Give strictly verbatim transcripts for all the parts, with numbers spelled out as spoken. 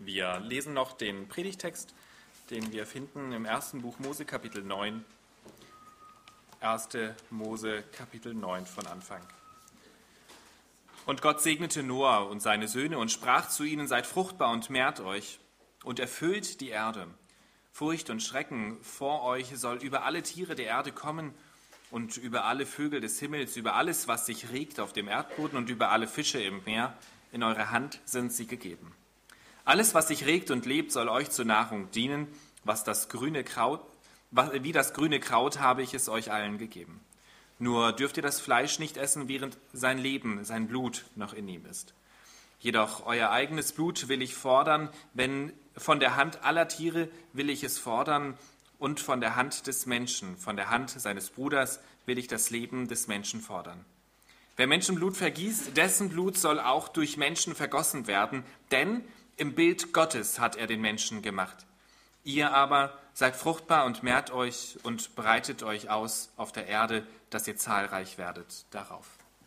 Wir lesen noch den Predigtext, den wir finden im ersten Buch Mose, Kapitel neun. erste Mose, Kapitel neun von Anfang. Und Gott segnete Noah und seine Söhne und sprach zu ihnen: Seid fruchtbar und mehrt euch und erfüllt die Erde. Furcht und Schrecken vor euch soll über alle Tiere der Erde kommen und über alle Vögel des Himmels, über alles, was sich regt auf dem Erdboden und über alle Fische im Meer. In eure Hand sind sie gegeben. Alles, was sich regt und lebt, soll euch zur Nahrung dienen. Was das grüne Kraut, wie das grüne Kraut habe ich es euch allen gegeben. Nur dürft ihr das Fleisch nicht essen, während sein Leben, sein Blut noch in ihm ist. Jedoch euer eigenes Blut will ich fordern, wenn von der Hand aller Tiere will ich es fordern und von der Hand des Menschen, von der Hand seines Bruders will ich das Leben des Menschen fordern. Wer Menschenblut vergießt, dessen Blut soll auch durch Menschen vergossen werden, denn im Bild Gottes hat er den Menschen gemacht. Ihr aber seid fruchtbar und mehrt euch und breitet euch aus auf der Erde, dass ihr zahlreich werdet darauf.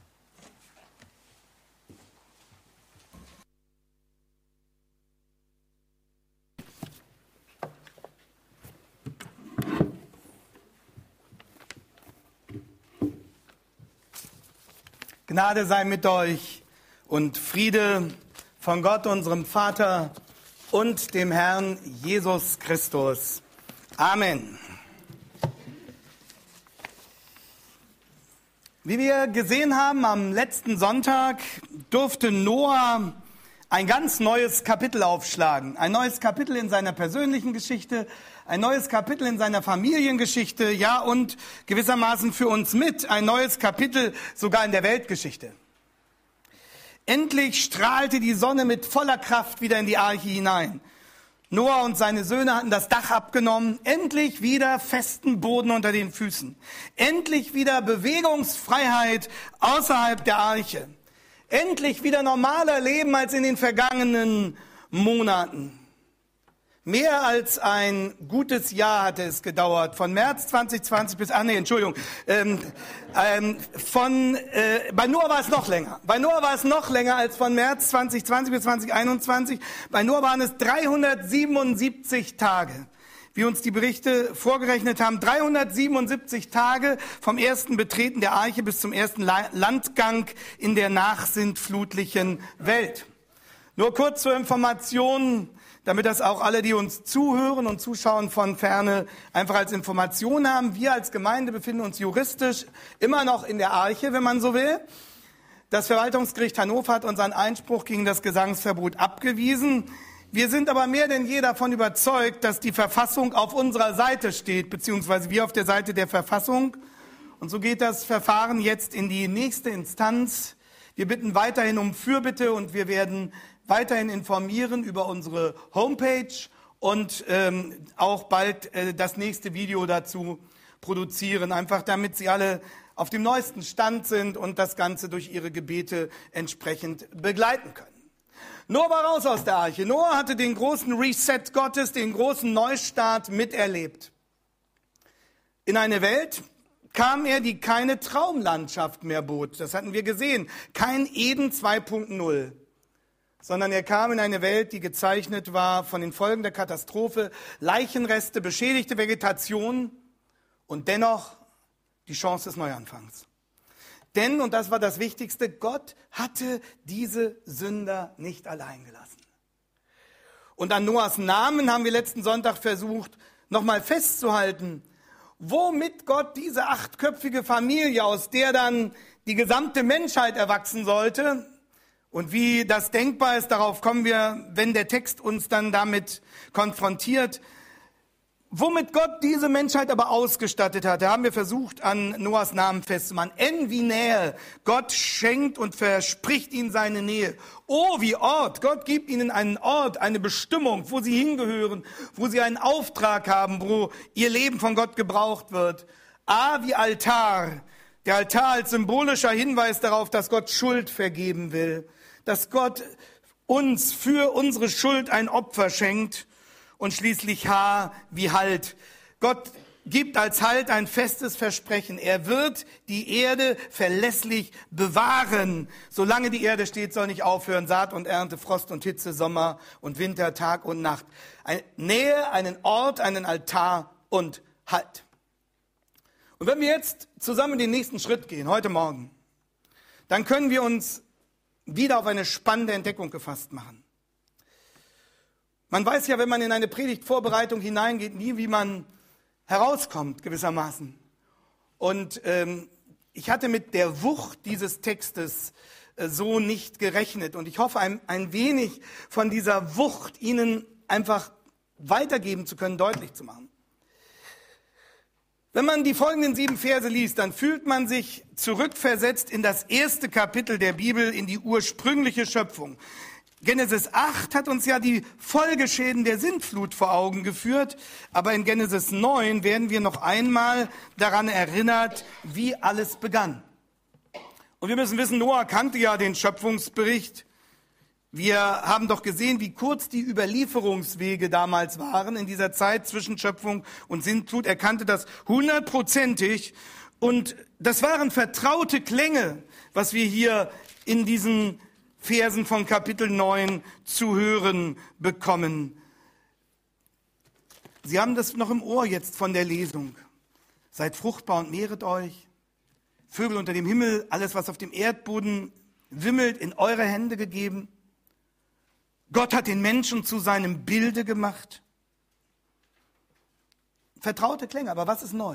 Gnade sei mit euch und Friede von Gott, unserem Vater und dem Herrn Jesus Christus. Amen. Wie wir gesehen haben, am letzten Sonntag durfte Noah ein ganz neues Kapitel aufschlagen. Ein neues Kapitel in seiner persönlichen Geschichte, ein neues Kapitel in seiner Familiengeschichte, ja, und gewissermaßen für uns mit ein neues Kapitel sogar in der Weltgeschichte. Endlich strahlte die Sonne mit voller Kraft wieder in die Arche hinein. Noah und seine Söhne hatten das Dach abgenommen. Endlich wieder festen Boden unter den Füßen. Endlich wieder Bewegungsfreiheit außerhalb der Arche. Endlich wieder normaler Leben als in den vergangenen Monaten. Mehr als ein gutes Jahr hatte es gedauert, von März zwanzig zwanzig bis, ah nee, Entschuldigung, ähm, ähm, von, äh, bei Noah war es noch länger. Bei Noah war es noch länger als von März zwanzig zwanzig bis zwanzig einundzwanzig. Bei Noah waren es dreihundertsiebenundsiebzig Tage, wie uns die Berichte vorgerechnet haben. dreihundertsiebenundsiebzig Tage vom ersten Betreten der Arche bis zum ersten Landgang in der nachsintflutlichen Welt. Nur kurz zur Information, damit das auch alle, die uns zuhören und zuschauen von Ferne, einfach als Information haben. Wir als Gemeinde befinden uns juristisch immer noch in der Arche, wenn man so will. Das Verwaltungsgericht Hannover hat unseren Einspruch gegen das Gesangsverbot abgewiesen. Wir sind aber mehr denn je davon überzeugt, dass die Verfassung auf unserer Seite steht, beziehungsweise wir auf der Seite der Verfassung. Und so geht das Verfahren jetzt in die nächste Instanz. Wir bitten weiterhin um Fürbitte und wir werden weiterhin informieren über unsere Homepage und ähm, auch bald äh, das nächste Video dazu produzieren, einfach damit Sie alle auf dem neuesten Stand sind und das Ganze durch Ihre Gebete entsprechend begleiten können. Noah war raus aus der Arche. Noah hatte den großen Reset Gottes, den großen Neustart miterlebt. In eine Welt kam er, die keine Traumlandschaft mehr bot. Das hatten wir gesehen. Kein Eden zwei Punkt null. Sondern er kam in eine Welt, die gezeichnet war von den Folgen der Katastrophe, Leichenreste, beschädigte Vegetation und dennoch die Chance des Neuanfangs. Denn, und das war das Wichtigste, Gott hatte diese Sünder nicht allein gelassen. Und an Noahs Namen haben wir letzten Sonntag versucht, nochmal festzuhalten, womit Gott diese achtköpfige Familie, aus der dann die gesamte Menschheit erwachsen sollte, und wie das denkbar ist, darauf kommen wir, wenn der Text uns dann damit konfrontiert. Womit Gott diese Menschheit aber ausgestattet hat, da haben wir versucht, an Noahs Namen festzumachen. N wie Nähe. Gott schenkt und verspricht ihnen seine Nähe. O wie Ort. Gott gibt ihnen einen Ort, eine Bestimmung, wo sie hingehören, wo sie einen Auftrag haben, wo ihr Leben von Gott gebraucht wird. A wie Altar. Der Altar als symbolischer Hinweis darauf, dass Gott Schuld vergeben will. Dass Gott uns für unsere Schuld ein Opfer schenkt und schließlich H wie Halt. Gott gibt als Halt ein festes Versprechen. Er wird die Erde verlässlich bewahren. Solange die Erde steht, soll nicht aufhören. Saat und Ernte, Frost und Hitze, Sommer und Winter, Tag und Nacht. Eine Nähe, einen Ort, einen Altar und Halt. Und wenn wir jetzt zusammen den nächsten Schritt gehen, heute Morgen, dann können wir uns wieder auf eine spannende Entdeckung gefasst machen. Man weiß ja, wenn man in eine Predigtvorbereitung hineingeht, nie, wie man herauskommt gewissermaßen. Und ähm, ich hatte mit der Wucht dieses Textes äh, so nicht gerechnet. Und ich hoffe, ein, ein wenig von dieser Wucht Ihnen einfach weitergeben zu können, deutlich zu machen. Wenn man die folgenden sieben Verse liest, dann fühlt man sich zurückversetzt in das erste Kapitel der Bibel, in die ursprüngliche Schöpfung. Genesis acht hat uns ja die Folgeschäden der Sintflut vor Augen geführt, aber in Genesis neun werden wir noch einmal daran erinnert, wie alles begann. Und wir müssen wissen, Noah kannte ja den Schöpfungsbericht. Wir haben doch gesehen, wie kurz die Überlieferungswege damals waren in dieser Zeit zwischen Schöpfung und Sintflut. Er kannte das hundertprozentig und das waren vertraute Klänge, was wir hier in diesen Versen von Kapitel neun zu hören bekommen. Sie haben das noch im Ohr jetzt von der Lesung. Seid fruchtbar und mehret euch. Vögel unter dem Himmel, alles was auf dem Erdboden wimmelt, in eure Hände gegeben. Gott hat den Menschen zu seinem Bilde gemacht. Vertraute Klänge, aber was ist neu?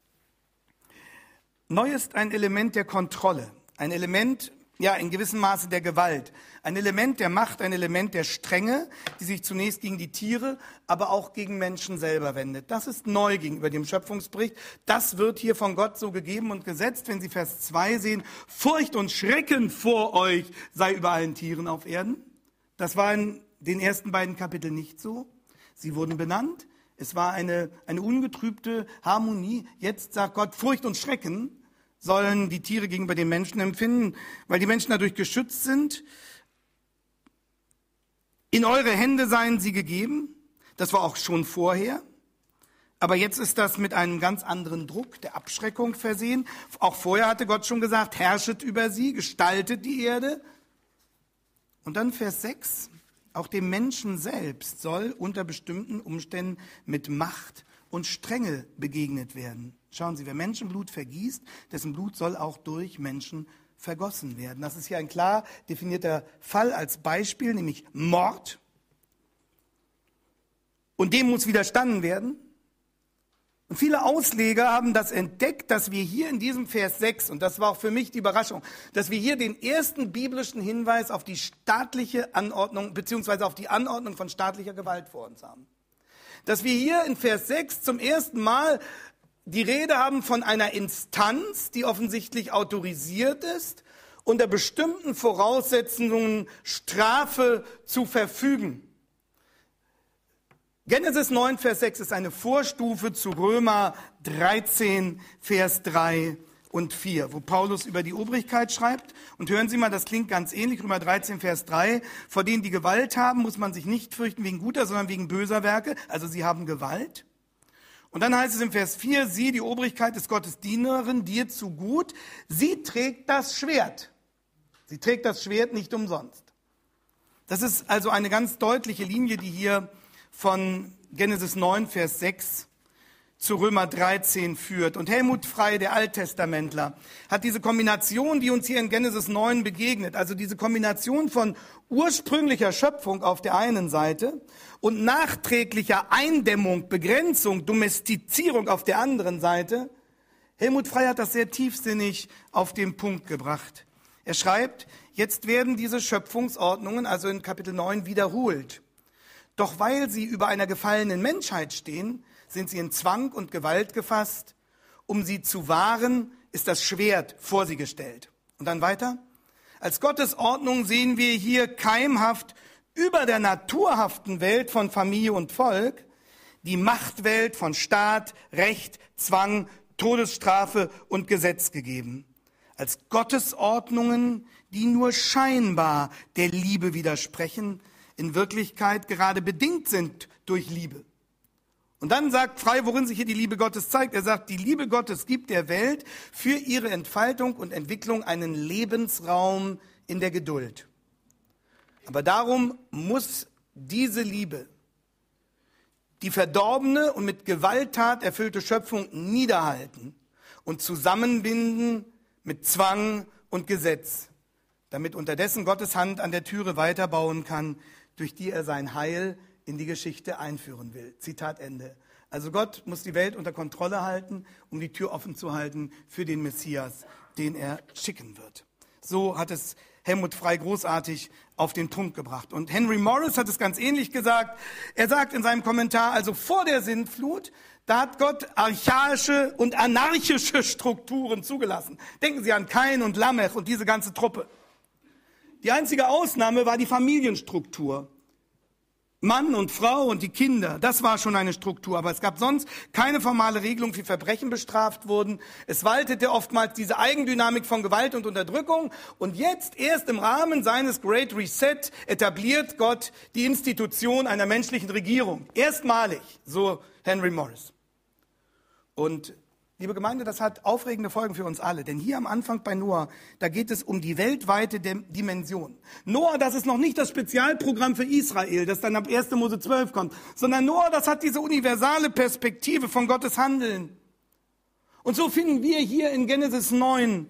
Neu ist ein Element der Kontrolle, ein Element, ja, in gewissem Maße der Gewalt, ein Element der Macht, ein Element der Strenge, die sich zunächst gegen die Tiere, aber auch gegen Menschen selber wendet. Das ist neu gegenüber dem Schöpfungsbericht. Das wird hier von Gott so gegeben und gesetzt, wenn Sie Vers zwei sehen. Furcht und Schrecken vor euch sei über allen Tieren auf Erden. Das war in den ersten beiden Kapiteln nicht so. Sie wurden benannt. Es war eine, eine ungetrübte Harmonie. Jetzt sagt Gott, Furcht und Schrecken sollen die Tiere gegenüber den Menschen empfinden, weil die Menschen dadurch geschützt sind. In eure Hände seien sie gegeben. Das war auch schon vorher. Aber jetzt ist das mit einem ganz anderen Druck der Abschreckung versehen. Auch vorher hatte Gott schon gesagt, herrschet über sie, gestaltet die Erde. Und dann Vers sechs, auch dem Menschen selbst soll unter bestimmten Umständen mit Macht und Strenge begegnet werden. Schauen Sie, wer Menschenblut vergießt, dessen Blut soll auch durch Menschen vergossen werden. Das ist hier ein klar definierter Fall als Beispiel, nämlich Mord. Und dem muss widerstanden werden. Und viele Ausleger haben das entdeckt, dass wir hier in diesem Vers sechs, und das war auch für mich die Überraschung, dass wir hier den ersten biblischen Hinweis auf die staatliche Anordnung, beziehungsweise auf die Anordnung von staatlicher Gewalt vor uns haben. Dass wir hier in Vers sechs zum ersten Mal die Rede haben von einer Instanz, die offensichtlich autorisiert ist, unter bestimmten Voraussetzungen Strafe zu verfügen. Genesis neun, Vers sechs ist eine Vorstufe zu Römer dreizehn, Vers drei und vier, wo Paulus über die Obrigkeit schreibt. Und hören Sie mal, das klingt ganz ähnlich, Römer dreizehn, Vers drei. Vor denen, die Gewalt haben, muss man sich nicht fürchten wegen guter, sondern wegen böser Werke. Also sie haben Gewalt. Und dann heißt es im Vers vier, sie, die Obrigkeit ist Gottes Dienerin, dir zu gut. Sie trägt das Schwert. Sie trägt das Schwert nicht umsonst. Das ist also eine ganz deutliche Linie, die hier von Genesis neun, Vers sechs zu Römer dreizehn führt. Und Helmut Frey, der Alttestamentler, hat diese Kombination, die uns hier in Genesis neun begegnet, also diese Kombination von ursprünglicher Schöpfung auf der einen Seite und nachträglicher Eindämmung, Begrenzung, Domestizierung auf der anderen Seite, Helmut Frey hat das sehr tiefsinnig auf den Punkt gebracht. Er schreibt, jetzt werden diese Schöpfungsordnungen, also in Kapitel neun, wiederholt. Doch weil sie über einer gefallenen Menschheit stehen, sind sie in Zwang und Gewalt gefasst. Um sie zu wahren, ist das Schwert vor sie gestellt. Und dann weiter. Als Gottes Ordnung sehen wir hier keimhaft über der naturhaften Welt von Familie und Volk die Machtwelt von Staat, Recht, Zwang, Todesstrafe und Gesetz gegeben. Als Gottes Ordnungen, die nur scheinbar der Liebe widersprechen, in Wirklichkeit gerade bedingt sind durch Liebe. Und dann sagt frei, worin sich hier die Liebe Gottes zeigt. Er sagt, die Liebe Gottes gibt der Welt für ihre Entfaltung und Entwicklung einen Lebensraum in der Geduld. Aber darum muss diese Liebe die verdorbene und mit Gewalttat erfüllte Schöpfung niederhalten und zusammenbinden mit Zwang und Gesetz, damit unterdessen Gottes Hand an der Türe weiterbauen kann, durch die er sein Heil in die Geschichte einführen will. Zitat Ende. Also Gott muss die Welt unter Kontrolle halten, um die Tür offen zu halten für den Messias, den er schicken wird. So hat es Helmut Frei großartig auf den Punkt gebracht. Und Henry Morris hat es ganz ähnlich gesagt. Er sagt in seinem Kommentar, also vor der Sintflut, da hat Gott archaische und anarchische Strukturen zugelassen. Denken Sie an Kain und Lamech und diese ganze Truppe. Die einzige Ausnahme war die Familienstruktur. Mann und Frau und die Kinder, das war schon eine Struktur. Aber es gab sonst keine formale Regelung, wie Verbrechen bestraft wurden. Es waltete oftmals diese Eigendynamik von Gewalt und Unterdrückung. Und jetzt, erst im Rahmen seines Great Reset, etabliert Gott die Institution einer menschlichen Regierung. Erstmalig, so Henry Morris. Und liebe Gemeinde, das hat aufregende Folgen für uns alle. Denn hier am Anfang bei Noah, da geht es um die weltweite Dimension. Noah, das ist noch nicht das Spezialprogramm für Israel, das dann ab erster Mose zwölf kommt. Sondern Noah, das hat diese universale Perspektive von Gottes Handeln. Und so finden wir hier in Genesis neun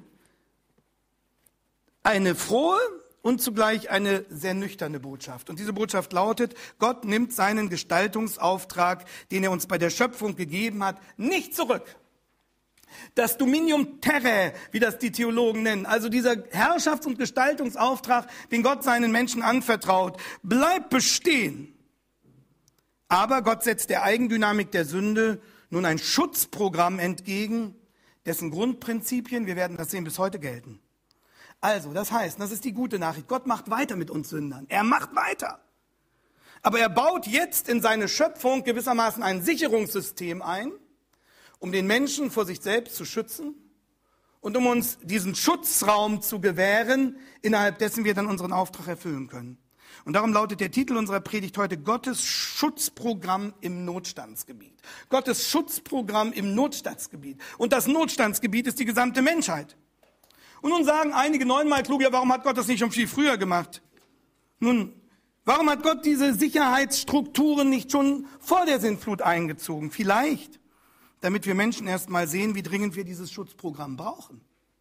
eine frohe und zugleich eine sehr nüchterne Botschaft. Und diese Botschaft lautet, Gott nimmt seinen Gestaltungsauftrag, den er uns bei der Schöpfung gegeben hat, nicht zurück. Das Dominium Terrae, wie das die Theologen nennen, also dieser Herrschafts- und Gestaltungsauftrag, den Gott seinen Menschen anvertraut, bleibt bestehen. Aber Gott setzt der Eigendynamik der Sünde nun ein Schutzprogramm entgegen, dessen Grundprinzipien, wir werden das sehen, bis heute gelten. Also, das heißt, das ist die gute Nachricht, Gott macht weiter mit uns Sündern. Er macht weiter. Aber er baut jetzt in seine Schöpfung gewissermaßen ein Sicherungssystem ein, um den Menschen vor sich selbst zu schützen und um uns diesen Schutzraum zu gewähren, innerhalb dessen wir dann unseren Auftrag erfüllen können. Und darum lautet der Titel unserer Predigt heute Gottes Schutzprogramm im Notstandsgebiet. Gottes Schutzprogramm im Notstandsgebiet. Und das Notstandsgebiet ist die gesamte Menschheit. Und nun sagen einige neunmal klug, ja, warum hat Gott das nicht schon viel früher gemacht? Nun, warum hat Gott diese Sicherheitsstrukturen nicht schon vor der Sintflut eingezogen? Vielleicht, damit wir Menschen erst mal sehen, wie dringend wir dieses Schutzprogramm brauchen.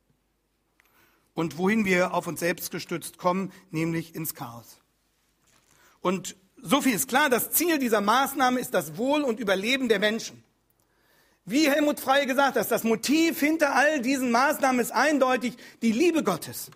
Und wohin wir auf uns selbst gestützt kommen, nämlich ins Chaos. Und so viel ist klar, das Ziel dieser Maßnahme ist das Wohl und Überleben der Menschen. Wie Helmut Frey gesagt hat, das Motiv hinter all diesen Maßnahmen ist eindeutig die Liebe Gottes.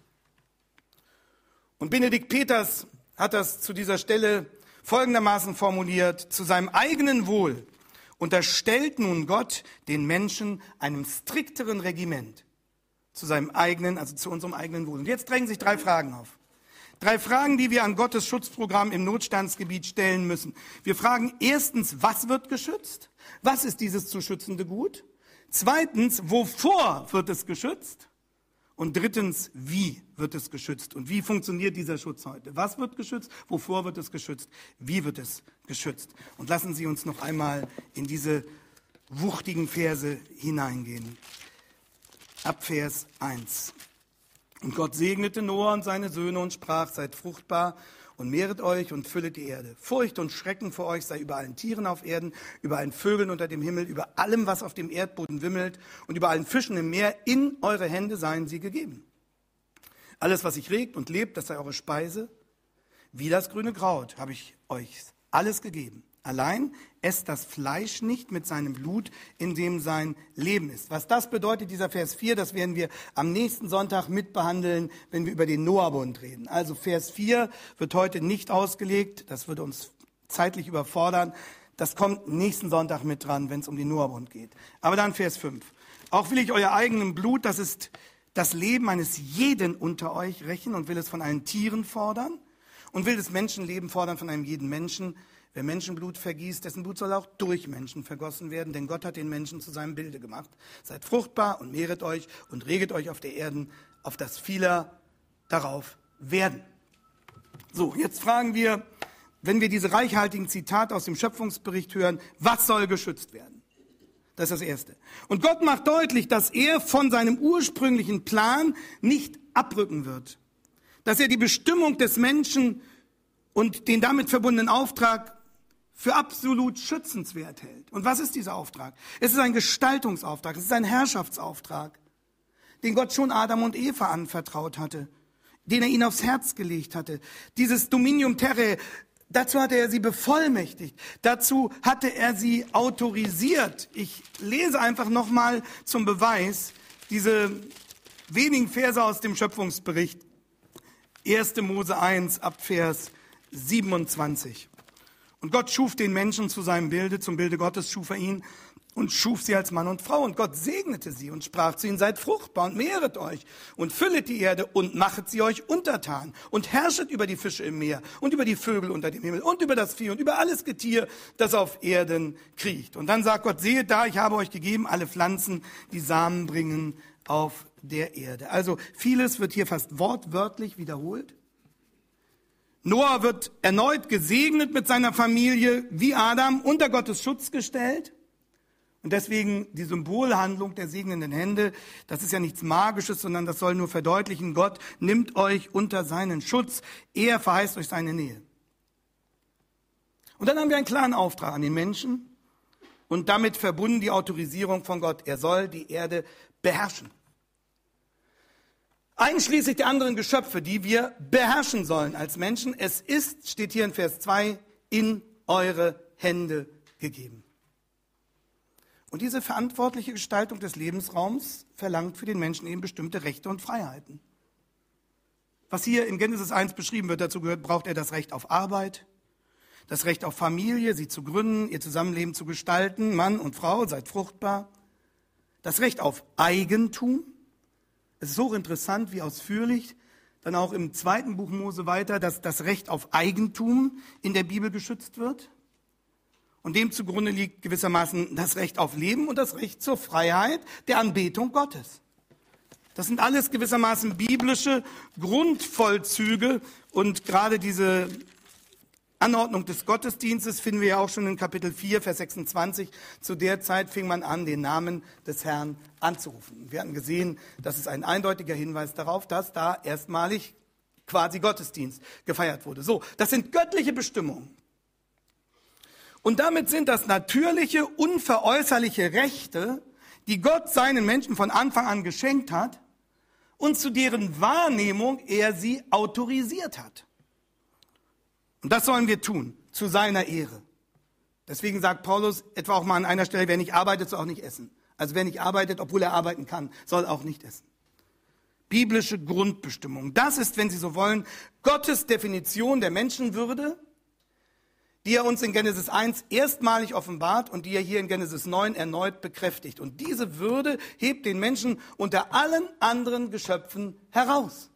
Und Benedikt Peters hat das zu dieser Stelle folgendermaßen formuliert: Zu seinem eigenen Wohl unterstellt nun Gott den Menschen einem strikteren Regiment. Zu seinem eigenen, also zu unserem eigenen Wohl. Und jetzt drängen sich drei Fragen auf. Drei Fragen, die wir an Gottes Schutzprogramm im Notstandsgebiet stellen müssen. Wir fragen erstens, was wird geschützt? Was ist dieses zu schützende Gut? Zweitens, wovor wird es geschützt? Und drittens, wie wird es geschützt? Und wie funktioniert dieser Schutz heute? Was wird geschützt? Wovor wird es geschützt? Wie wird es geschützt? Und lassen Sie uns noch einmal in diese wuchtigen Verse hineingehen. Ab Vers eins. Und Gott segnete Noah und seine Söhne und sprach, seid fruchtbar und mehret euch und füllet die Erde. Furcht und Schrecken vor euch sei über allen Tieren auf Erden, über allen Vögeln unter dem Himmel, über allem, was auf dem Erdboden wimmelt und über allen Fischen im Meer. In eure Hände seien sie gegeben. Alles, was sich regt und lebt, das sei eure Speise. Wie das grüne Kraut habe ich euch alles gegeben. Allein esst das Fleisch nicht mit seinem Blut, in dem sein Leben ist. Was das bedeutet, dieser Vers vier, das werden wir am nächsten Sonntag mitbehandeln, wenn wir über den Noah-Bund reden. Also Vers vier wird heute nicht ausgelegt, das würde uns zeitlich überfordern. Das kommt nächsten Sonntag mit dran, wenn es um den Noah-Bund geht. Aber dann Vers fünf. Auch will ich euer eigenes Blut, das ist das Leben eines jeden unter euch, rächen und will es von allen Tieren fordern und will das Menschenleben fordern von einem jeden Menschen. Wer Menschenblut vergießt, dessen Blut soll auch durch Menschen vergossen werden, denn Gott hat den Menschen zu seinem Bilde gemacht. Seid fruchtbar und mehret euch und reget euch auf der Erde, auf das viele darauf werden. So, jetzt fragen wir, wenn wir diese reichhaltigen Zitate aus dem Schöpfungsbericht hören, was soll geschützt werden? Das ist das Erste. Und Gott macht deutlich, dass er von seinem ursprünglichen Plan nicht abrücken wird. Dass er die Bestimmung des Menschen und den damit verbundenen Auftrag für absolut schützenswert hält. Und was ist dieser Auftrag? Es ist ein Gestaltungsauftrag, es ist ein Herrschaftsauftrag, den Gott schon Adam und Eva anvertraut hatte, den er ihnen aufs Herz gelegt hatte. Dieses Dominium Terrae, dazu hatte er sie bevollmächtigt, dazu hatte er sie autorisiert. Ich lese einfach nochmal zum Beweis diese wenigen Verse aus dem Schöpfungsbericht. erster Mose eins ab Vers siebenundzwanzig. Und Gott schuf den Menschen zu seinem Bilde, zum Bilde Gottes schuf er ihn und schuf sie als Mann und Frau. Und Gott segnete sie und sprach zu ihnen, seid fruchtbar und mehret euch und füllet die Erde und machet sie euch untertan und herrschet über die Fische im Meer und über die Vögel unter dem Himmel und über das Vieh und über alles Getier, das auf Erden kriecht. Und dann sagt Gott, sehet da, ich habe euch gegeben alle Pflanzen, die Samen bringen auf der Erde. Also vieles wird hier fast wortwörtlich wiederholt. Noah wird erneut gesegnet mit seiner Familie wie Adam, unter Gottes Schutz gestellt. Und deswegen die Symbolhandlung der segnenden Hände, das ist ja nichts Magisches, sondern das soll nur verdeutlichen, Gott nimmt euch unter seinen Schutz, er verheißt euch seine Nähe. Und dann haben wir einen klaren Auftrag an den Menschen und damit verbunden die Autorisierung von Gott. Er soll die Erde beherrschen. Einschließlich der anderen Geschöpfe, die wir beherrschen sollen als Menschen. Es ist, steht hier in Vers zwei, in eure Hände gegeben. Und diese verantwortliche Gestaltung des Lebensraums verlangt für den Menschen eben bestimmte Rechte und Freiheiten. Was hier in Genesis eins beschrieben wird, dazu gehört, braucht er das Recht auf Arbeit, das Recht auf Familie, sie zu gründen, ihr Zusammenleben zu gestalten, Mann und Frau, seid fruchtbar, das Recht auf Eigentum. Es ist hochinteressant, wie ausführlich dann auch im zweiten Buch Mose weiter, dass das Recht auf Eigentum in der Bibel geschützt wird. Und dem zugrunde liegt gewissermaßen das Recht auf Leben und das Recht zur Freiheit der Anbetung Gottes. Das sind alles gewissermaßen biblische Grundvollzüge und gerade diese Anordnung des Gottesdienstes finden wir ja auch schon in Kapitel vier, Vers sechsundzwanzig. Zu der Zeit fing man an, den Namen des Herrn anzurufen. Wir hatten gesehen, das ist ein eindeutiger Hinweis darauf, dass da erstmalig quasi Gottesdienst gefeiert wurde. So, das sind göttliche Bestimmungen. Und damit sind das natürliche, unveräußerliche Rechte, die Gott seinen Menschen von Anfang an geschenkt hat und zu deren Wahrnehmung er sie autorisiert hat. Und das sollen wir tun, zu seiner Ehre. Deswegen sagt Paulus etwa auch mal an einer Stelle, wer nicht arbeitet, soll auch nicht essen. Also wer nicht arbeitet, obwohl er arbeiten kann, soll auch nicht essen. Biblische Grundbestimmung. Das ist, wenn Sie so wollen, Gottes Definition der Menschenwürde, die er uns in Genesis eins erstmalig offenbart und die er hier in Genesis neun erneut bekräftigt. Und diese Würde hebt den Menschen unter allen anderen Geschöpfen heraus.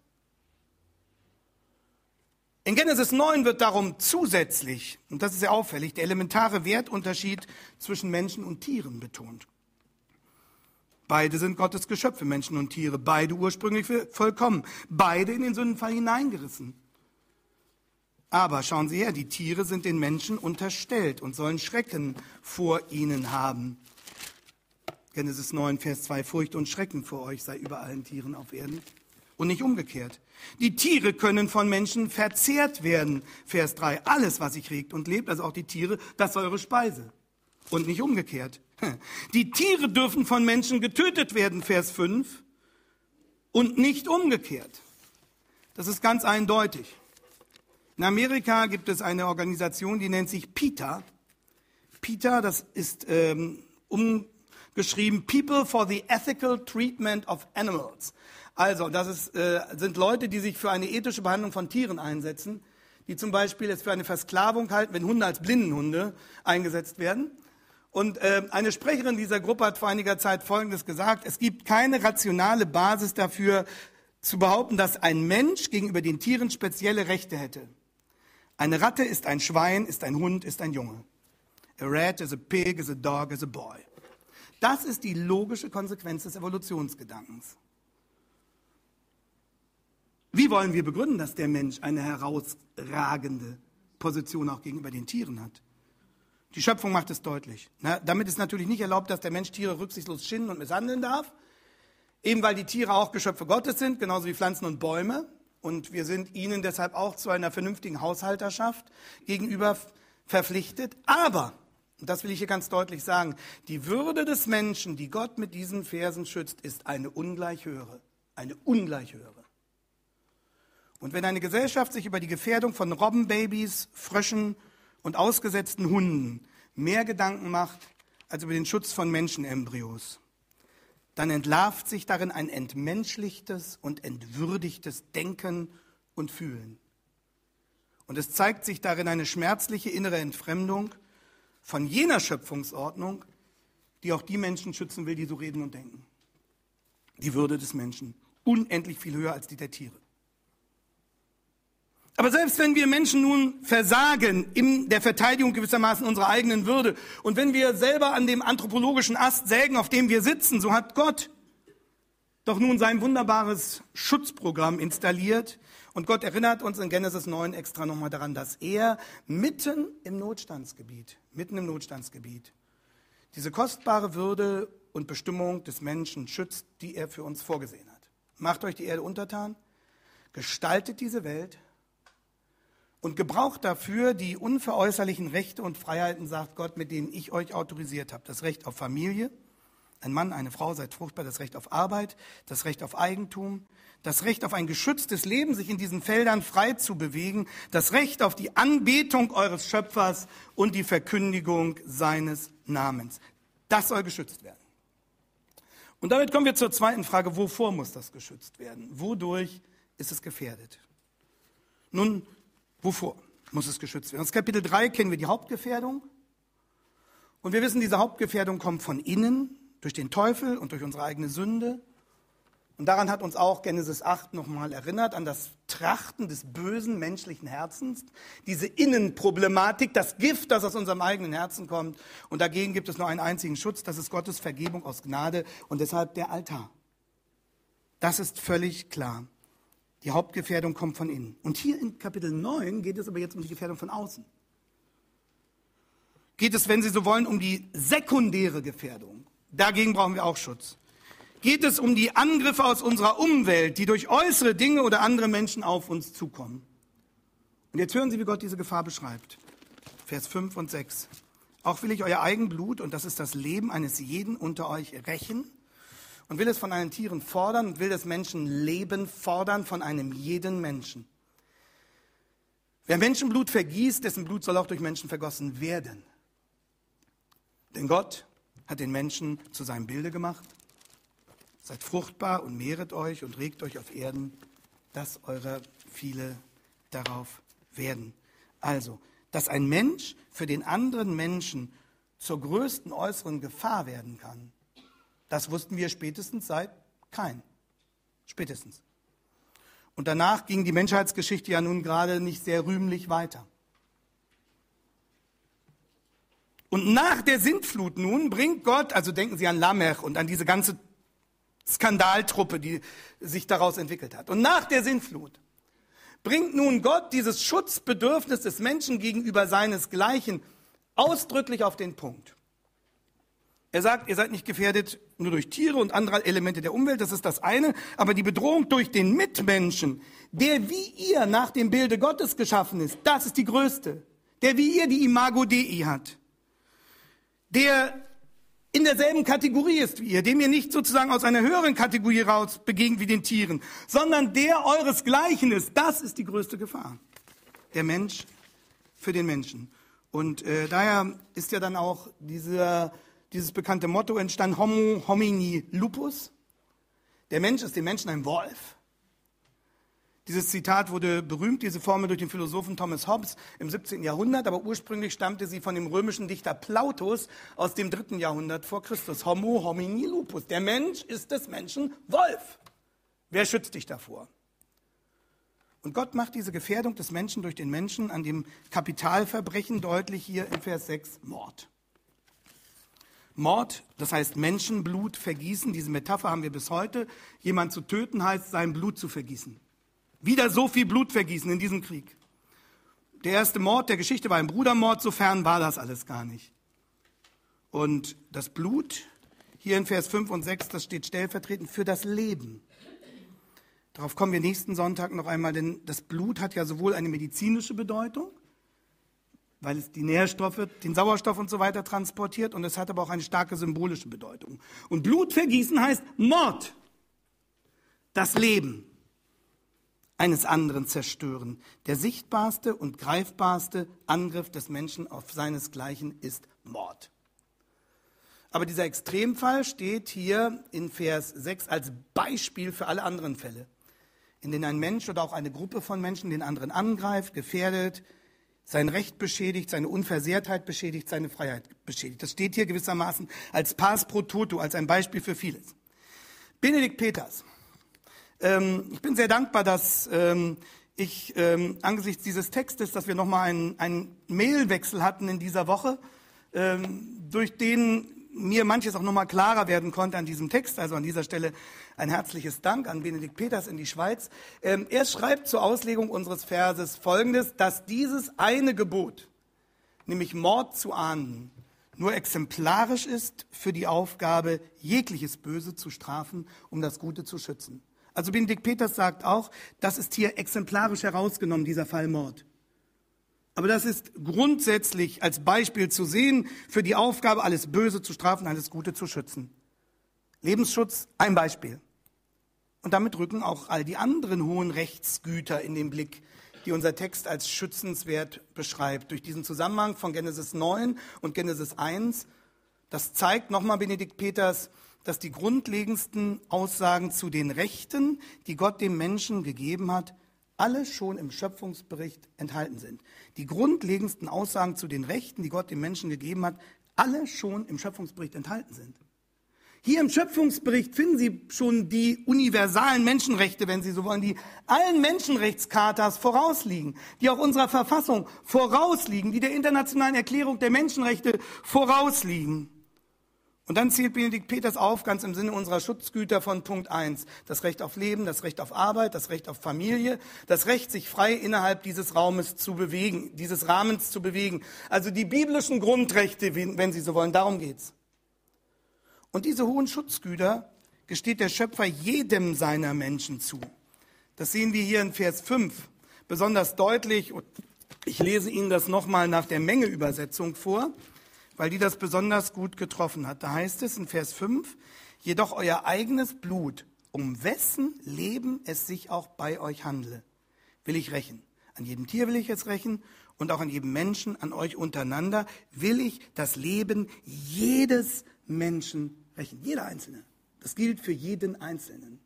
In Genesis neun wird darum zusätzlich, und das ist sehr auffällig, der elementare Wertunterschied zwischen Menschen und Tieren betont. Beide sind Gottes Geschöpfe, Menschen und Tiere, beide ursprünglich vollkommen, beide in den Sündenfall hineingerissen. Aber schauen Sie her, die Tiere sind den Menschen unterstellt und sollen Schrecken vor ihnen haben. Genesis neun, Vers zwei, Furcht und Schrecken vor euch sei über allen Tieren auf Erden. Und nicht umgekehrt. Die Tiere können von Menschen verzehrt werden. Vers drei, alles, was sich regt und lebt, also auch die Tiere, das ist eure Speise. Und nicht umgekehrt. Die Tiere dürfen von Menschen getötet werden, Vers fünf. Und nicht umgekehrt. Das ist ganz eindeutig. In Amerika gibt es eine Organisation, die nennt sich PETA. PETA, das ist ähm, umgeschrieben People for the Ethical Treatment of Animals. Also, das ist, äh, sind Leute, die sich für eine ethische Behandlung von Tieren einsetzen, die zum Beispiel es für eine Versklavung halten, wenn Hunde als Blindenhunde eingesetzt werden. Und äh, eine Sprecherin dieser Gruppe hat vor einiger Zeit Folgendes gesagt: Es gibt keine rationale Basis dafür, zu behaupten, dass ein Mensch gegenüber den Tieren spezielle Rechte hätte. Eine Ratte ist ein Schwein, ist ein Hund, ist ein Junge. A rat is a pig, is a dog, is a boy. Das ist die logische Konsequenz des Evolutionsgedankens. Wie wollen wir begründen, dass der Mensch eine herausragende Schutzposition auch gegenüber den Tieren hat. Die Schöpfung macht es deutlich. Na, damit ist natürlich nicht erlaubt, dass der Mensch Tiere rücksichtslos schinden und misshandeln darf, eben weil die Tiere auch Geschöpfe Gottes sind, genauso wie Pflanzen und Bäume. Und wir sind ihnen deshalb auch zu einer vernünftigen Haushalterschaft gegenüber verpflichtet. Aber, und das will ich hier ganz deutlich sagen, die Würde des Menschen, die Gott mit diesen Versen schützt, ist eine ungleich höhere. Eine ungleich höhere. Und wenn eine Gesellschaft sich über die Gefährdung von Robbenbabys, Fröschen und ausgesetzten Hunden mehr Gedanken macht als über den Schutz von Menschenembryos, dann entlarvt sich darin ein entmenschlichtes und entwürdigtes Denken und Fühlen. Und es zeigt sich darin eine schmerzliche innere Entfremdung von jener Schöpfungsordnung, die auch die Menschen schützen will, die so reden und denken. Die Würde des Menschen, unendlich viel höher als die der Tiere. Aber selbst wenn wir Menschen nun versagen in der Verteidigung gewissermaßen unserer eigenen Würde und wenn wir selber an dem anthropologischen Ast sägen, auf dem wir sitzen, so hat Gott doch nun sein wunderbares Schutzprogramm installiert. Und Gott erinnert uns in Genesis neun extra nochmal daran, dass er mitten im Notstandsgebiet, mitten im Notstandsgebiet, diese kostbare Würde und Bestimmung des Menschen schützt, die er für uns vorgesehen hat. Macht euch die Erde untertan, gestaltet diese Welt und gebraucht dafür die unveräußerlichen Rechte und Freiheiten, sagt Gott, mit denen ich euch autorisiert habe. Das Recht auf Familie, ein Mann, eine Frau, seid fruchtbar, das Recht auf Arbeit, das Recht auf Eigentum, das Recht auf ein geschütztes Leben, sich in diesen Feldern frei zu bewegen, das Recht auf die Anbetung eures Schöpfers und die Verkündigung seines Namens. Das soll geschützt werden. Und damit kommen wir zur zweiten Frage, wovor muss das geschützt werden? Wodurch ist es gefährdet? Nun, wovor muss es geschützt werden? Aus Kapitel drei kennen wir die Hauptgefährdung. Und wir wissen, diese Hauptgefährdung kommt von innen, durch den Teufel und durch unsere eigene Sünde. Und daran hat uns auch Genesis acht nochmal erinnert, an das Trachten des bösen menschlichen Herzens, diese Innenproblematik, das Gift, das aus unserem eigenen Herzen kommt. Und dagegen gibt es nur einen einzigen Schutz, das ist Gottes Vergebung aus Gnade und deshalb der Altar. Das ist völlig klar. Die Hauptgefährdung kommt von innen. Und hier in Kapitel neun geht es aber jetzt um die Gefährdung von außen. Geht es, wenn Sie so wollen, um die sekundäre Gefährdung. Dagegen brauchen wir auch Schutz. Geht es um die Angriffe aus unserer Umwelt, die durch äußere Dinge oder andere Menschen auf uns zukommen. Und jetzt hören Sie, wie Gott diese Gefahr beschreibt. Vers fünf und sechs. Auch will ich euer Eigenblut, und das ist das Leben eines jeden unter euch, rächen und will es von allen Tieren fordern und will des Menschen Leben fordern von einem jeden Menschen. Wer Menschenblut vergießt, dessen Blut soll auch durch Menschen vergossen werden. Denn Gott hat den Menschen zu seinem Bilde gemacht. Seid fruchtbar und mehret euch und regt euch auf Erden, dass eure viele darauf werden. Also, dass ein Mensch für den anderen Menschen zur größten äußeren Gefahr werden kann, das wussten wir spätestens seit Kain. Spätestens. Und danach ging die Menschheitsgeschichte ja nun gerade nicht sehr rühmlich weiter. Und nach der Sintflut nun bringt Gott, also denken Sie an Lamech und an diese ganze Skandaltruppe, die sich daraus entwickelt hat. Und nach der Sintflut bringt nun Gott dieses Schutzbedürfnis des Menschen gegenüber seinesgleichen ausdrücklich auf den Punkt. Er sagt, ihr seid nicht gefährdet nur durch Tiere und andere Elemente der Umwelt, das ist das eine, aber die Bedrohung durch den Mitmenschen, der wie ihr nach dem Bilde Gottes geschaffen ist, das ist die größte. Der wie ihr die Imago Dei hat. Der in derselben Kategorie ist wie ihr, dem ihr nicht sozusagen aus einer höheren Kategorie raus begegnet wie den Tieren, sondern der euresgleichen ist. Das ist die größte Gefahr. Der Mensch für den Menschen. Und äh, daher ist ja dann auch dieser, dieses bekannte Motto entstanden, Homo homini lupus. Der Mensch ist dem Menschen ein Wolf. Dieses Zitat wurde berühmt, diese Formel durch den Philosophen Thomas Hobbes im siebzehnten Jahrhundert, aber ursprünglich stammte sie von dem römischen Dichter Plautus aus dem dritten Jahrhundert vor Christus. Homo homini lupus. Der Mensch ist des Menschen Wolf. Wer schützt dich davor? Und Gott macht diese Gefährdung des Menschen durch den Menschen an dem Kapitalverbrechen deutlich hier in Vers sechs, Mord. Mord, das heißt Menschenblut vergießen, diese Metapher haben wir bis heute. Jemand zu töten heißt, sein Blut zu vergießen. Wieder so viel Blut vergießen in diesem Krieg. der erste Mord der Geschichte war ein Brudermord, sofern war das alles gar nicht. Und das Blut, hier in Vers fünf und sechs, das steht stellvertretend für das Leben. Darauf kommen wir nächsten Sonntag noch einmal, denn das Blut hat ja sowohl eine medizinische Bedeutung, weil es die Nährstoffe, den Sauerstoff und so weiter transportiert, und es hat aber auch eine starke symbolische Bedeutung. Und Blutvergießen heißt Mord, das Leben eines anderen zerstören. Der sichtbarste und greifbarste Angriff des Menschen auf seinesgleichen ist Mord. Aber dieser Extremfall steht hier in Vers sechs als Beispiel für alle anderen Fälle, in denen ein Mensch oder auch eine Gruppe von Menschen den anderen angreift, gefährdet, sein Recht beschädigt, seine Unversehrtheit beschädigt, seine Freiheit beschädigt. Das steht hier gewissermaßen als Pars pro toto, als ein Beispiel für vieles. Benedikt Peters. Ähm, ich bin sehr dankbar, dass ähm, ich ähm, angesichts dieses Textes, dass wir nochmal einen, einen Mailwechsel hatten in dieser Woche, ähm, durch den mir manches auch nochmal klarer werden konnte an diesem Text. Also an dieser Stelle ein herzliches Dank an Benedikt Peters in die Schweiz. Ähm, er schreibt zur Auslegung unseres Verses Folgendes, dass dieses eine Gebot, nämlich Mord zu ahnden, nur exemplarisch ist für die Aufgabe, jegliches Böse zu strafen, um das Gute zu schützen. Also Benedikt Peters sagt auch, das ist hier exemplarisch herausgenommen, dieser Fall Mord. Aber das ist grundsätzlich als Beispiel zu sehen für die Aufgabe, alles Böse zu strafen, alles Gute zu schützen. Lebensschutz, ein Beispiel. Und damit rücken auch all die anderen hohen Rechtsgüter in den Blick, die unser Text als schützenswert beschreibt. Durch diesen Zusammenhang von Genesis neun und Genesis eins, das zeigt nochmal Benedikt Peters, dass die grundlegendsten Aussagen zu den Rechten, die Gott dem Menschen gegeben hat, alle schon im Schöpfungsbericht enthalten sind. Die grundlegendsten Aussagen zu den Rechten, die Gott dem Menschen gegeben hat, alle schon im Schöpfungsbericht enthalten sind. Hier im Schöpfungsbericht finden Sie schon die universalen Menschenrechte, wenn Sie so wollen, die allen Menschenrechtschartas vorausliegen, die auch unserer Verfassung vorausliegen, die der internationalen Erklärung der Menschenrechte vorausliegen. Und dann zählt Benedikt Peters auf, ganz im Sinne unserer Schutzgüter von Punkt eins. Das Recht auf Leben, das Recht auf Arbeit, das Recht auf Familie, das Recht, sich frei innerhalb dieses Raumes zu bewegen, dieses Rahmens zu bewegen. Also die biblischen Grundrechte, wenn Sie so wollen, darum geht's. Und diese hohen Schutzgüter gesteht der Schöpfer jedem seiner Menschen zu. Das sehen wir hier in Vers fünf besonders deutlich. Und ich lese Ihnen das nochmal nach der Menge-Übersetzung vor, weil die das besonders gut getroffen hat. Da heißt es in Vers fünf, jedoch euer eigenes Blut, um wessen Leben es sich auch bei euch handle, will ich rächen. An jedem Tier will ich es rächen und auch an jedem Menschen, an euch untereinander, will ich das Leben jedes Menschen rächen. Jeder Einzelne. Das gilt für jeden Einzelnen.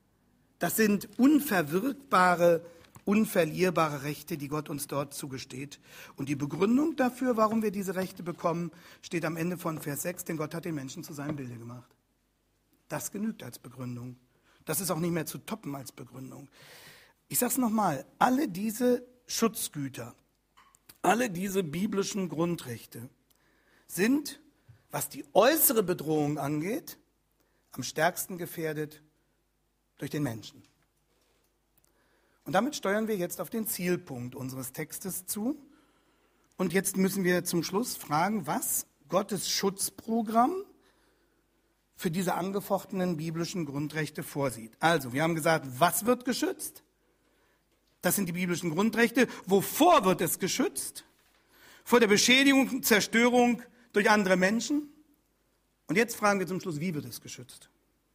Das sind unverwirkbare, unverlierbare Rechte, die Gott uns dort zugesteht. Und die Begründung dafür, warum wir diese Rechte bekommen, steht am Ende von Vers sechs, denn Gott hat den Menschen zu seinem Bilde gemacht. Das genügt als Begründung. Das ist auch nicht mehr zu toppen als Begründung. Ich sage es nochmal, alle diese Schutzgüter, alle diese biblischen Grundrechte sind, was die äußere Bedrohung angeht, am stärksten gefährdet durch den Menschen. Und damit steuern wir jetzt auf den Zielpunkt unseres Textes zu. Und jetzt müssen wir zum Schluss fragen, was Gottes Schutzprogramm für diese angefochtenen biblischen Grundrechte vorsieht. Also, wir haben gesagt, was wird geschützt? Das sind die biblischen Grundrechte. Wovor wird es geschützt? Vor der Beschädigung, Zerstörung durch andere Menschen. Und jetzt fragen wir zum Schluss, wie wird es geschützt?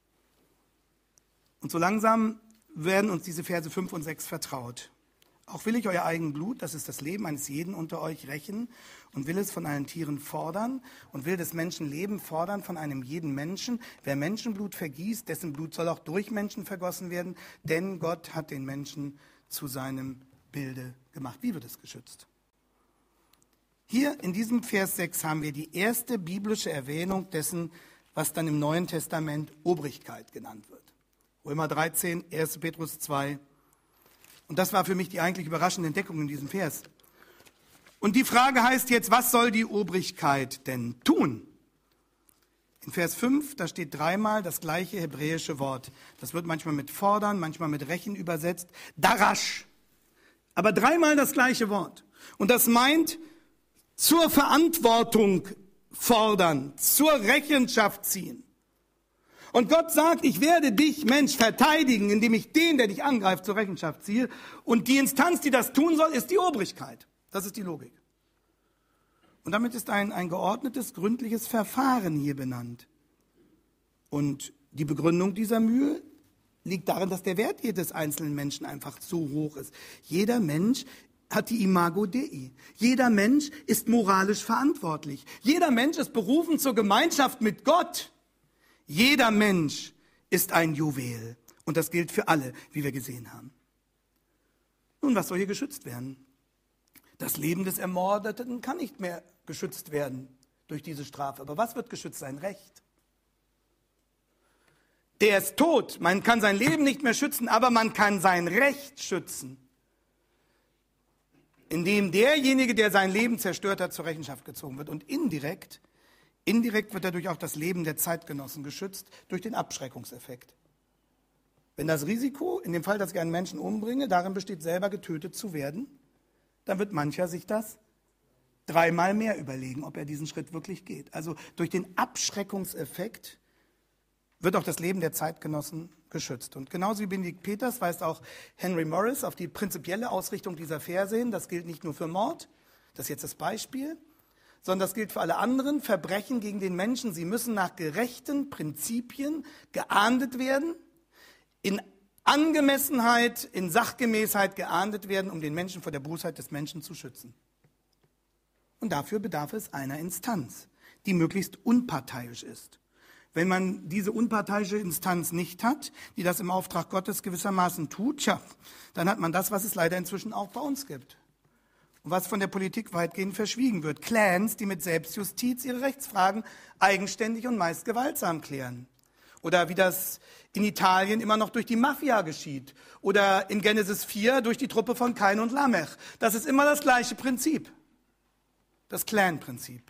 Und so langsam werden uns diese Verse fünf und sechs vertraut. Auch will ich euer eigen Blut, das ist das Leben eines jeden unter euch, rächen und will es von allen Tieren fordern und will des Menschen Leben fordern von einem jeden Menschen. Wer Menschenblut vergießt, dessen Blut soll auch durch Menschen vergossen werden, denn Gott hat den Menschen zu seinem Bilde gemacht. Wie wird es geschützt? Hier in diesem Vers sechs haben wir die erste biblische Erwähnung dessen, was dann im Neuen Testament Obrigkeit genannt wird. Römer dreizehn, erster Petrus zwei. Und das war für mich die eigentlich überraschende Entdeckung in diesem Vers. Und die Frage heißt jetzt, was soll die Obrigkeit denn tun? In Vers fünf, da steht dreimal das gleiche hebräische Wort. Das wird manchmal mit fordern, manchmal mit rächen übersetzt. Darash. Aber dreimal das gleiche Wort. Und das meint zur Verantwortung fordern, zur Rechenschaft ziehen. Und Gott sagt, ich werde dich, Mensch, verteidigen, indem ich den, der dich angreift, zur Rechenschaft ziehe. Und die Instanz, die das tun soll, ist die Obrigkeit. Das ist die Logik. Und damit ist ein, ein geordnetes, gründliches Verfahren hier benannt. Und die Begründung dieser Mühe liegt darin, dass der Wert jedes einzelnen Menschen einfach so hoch ist. Jeder Mensch hat die Imago Dei. Jeder Mensch ist moralisch verantwortlich. Jeder Mensch ist berufen zur Gemeinschaft mit Gott. Jeder Mensch ist ein Juwel. Und das gilt für alle, wie wir gesehen haben. Nun, was soll hier geschützt werden? Das Leben des Ermordeten kann nicht mehr geschützt werden durch diese Strafe. Aber was wird geschützt? Sein Recht. Der ist tot. Man kann sein Leben nicht mehr schützen, aber man kann sein Recht schützen. Indem derjenige, der sein Leben zerstört hat, zur Rechenschaft gezogen wird. Und indirekt, indirekt wird dadurch auch das Leben der Zeitgenossen geschützt, durch den Abschreckungseffekt. Wenn das Risiko, in dem Fall, dass ich einen Menschen umbringe, darin besteht, selber getötet zu werden, dann wird mancher sich das dreimal mehr überlegen, ob er diesen Schritt wirklich geht. Also durch den Abschreckungseffekt wird auch das Leben der Zeitgenossen geschützt. Und genauso wie Benedikt Peters weist auch Henry Morris auf die prinzipielle Ausrichtung dieser Verse hin. Das gilt nicht nur für Mord, das ist jetzt das Beispiel, sondern das gilt für alle anderen Verbrechen gegen den Menschen. Sie müssen nach gerechten Prinzipien geahndet werden, in Angemessenheit, in Sachgemäßheit geahndet werden, um den Menschen vor der Bosheit des Menschen zu schützen. Und dafür bedarf es einer Instanz, die möglichst unparteiisch ist. Wenn man diese unparteiische Instanz nicht hat, die das im Auftrag Gottes gewissermaßen tut, tja, dann hat man das, was es leider inzwischen auch bei uns gibt. Und was von der Politik weitgehend verschwiegen wird. Clans, die mit Selbstjustiz ihre Rechtsfragen eigenständig und meist gewaltsam klären. Oder wie das in Italien immer noch durch die Mafia geschieht. Oder in Genesis vier durch die Truppe von Kain und Lamech. Das ist immer das gleiche Prinzip. Das Clan-Prinzip.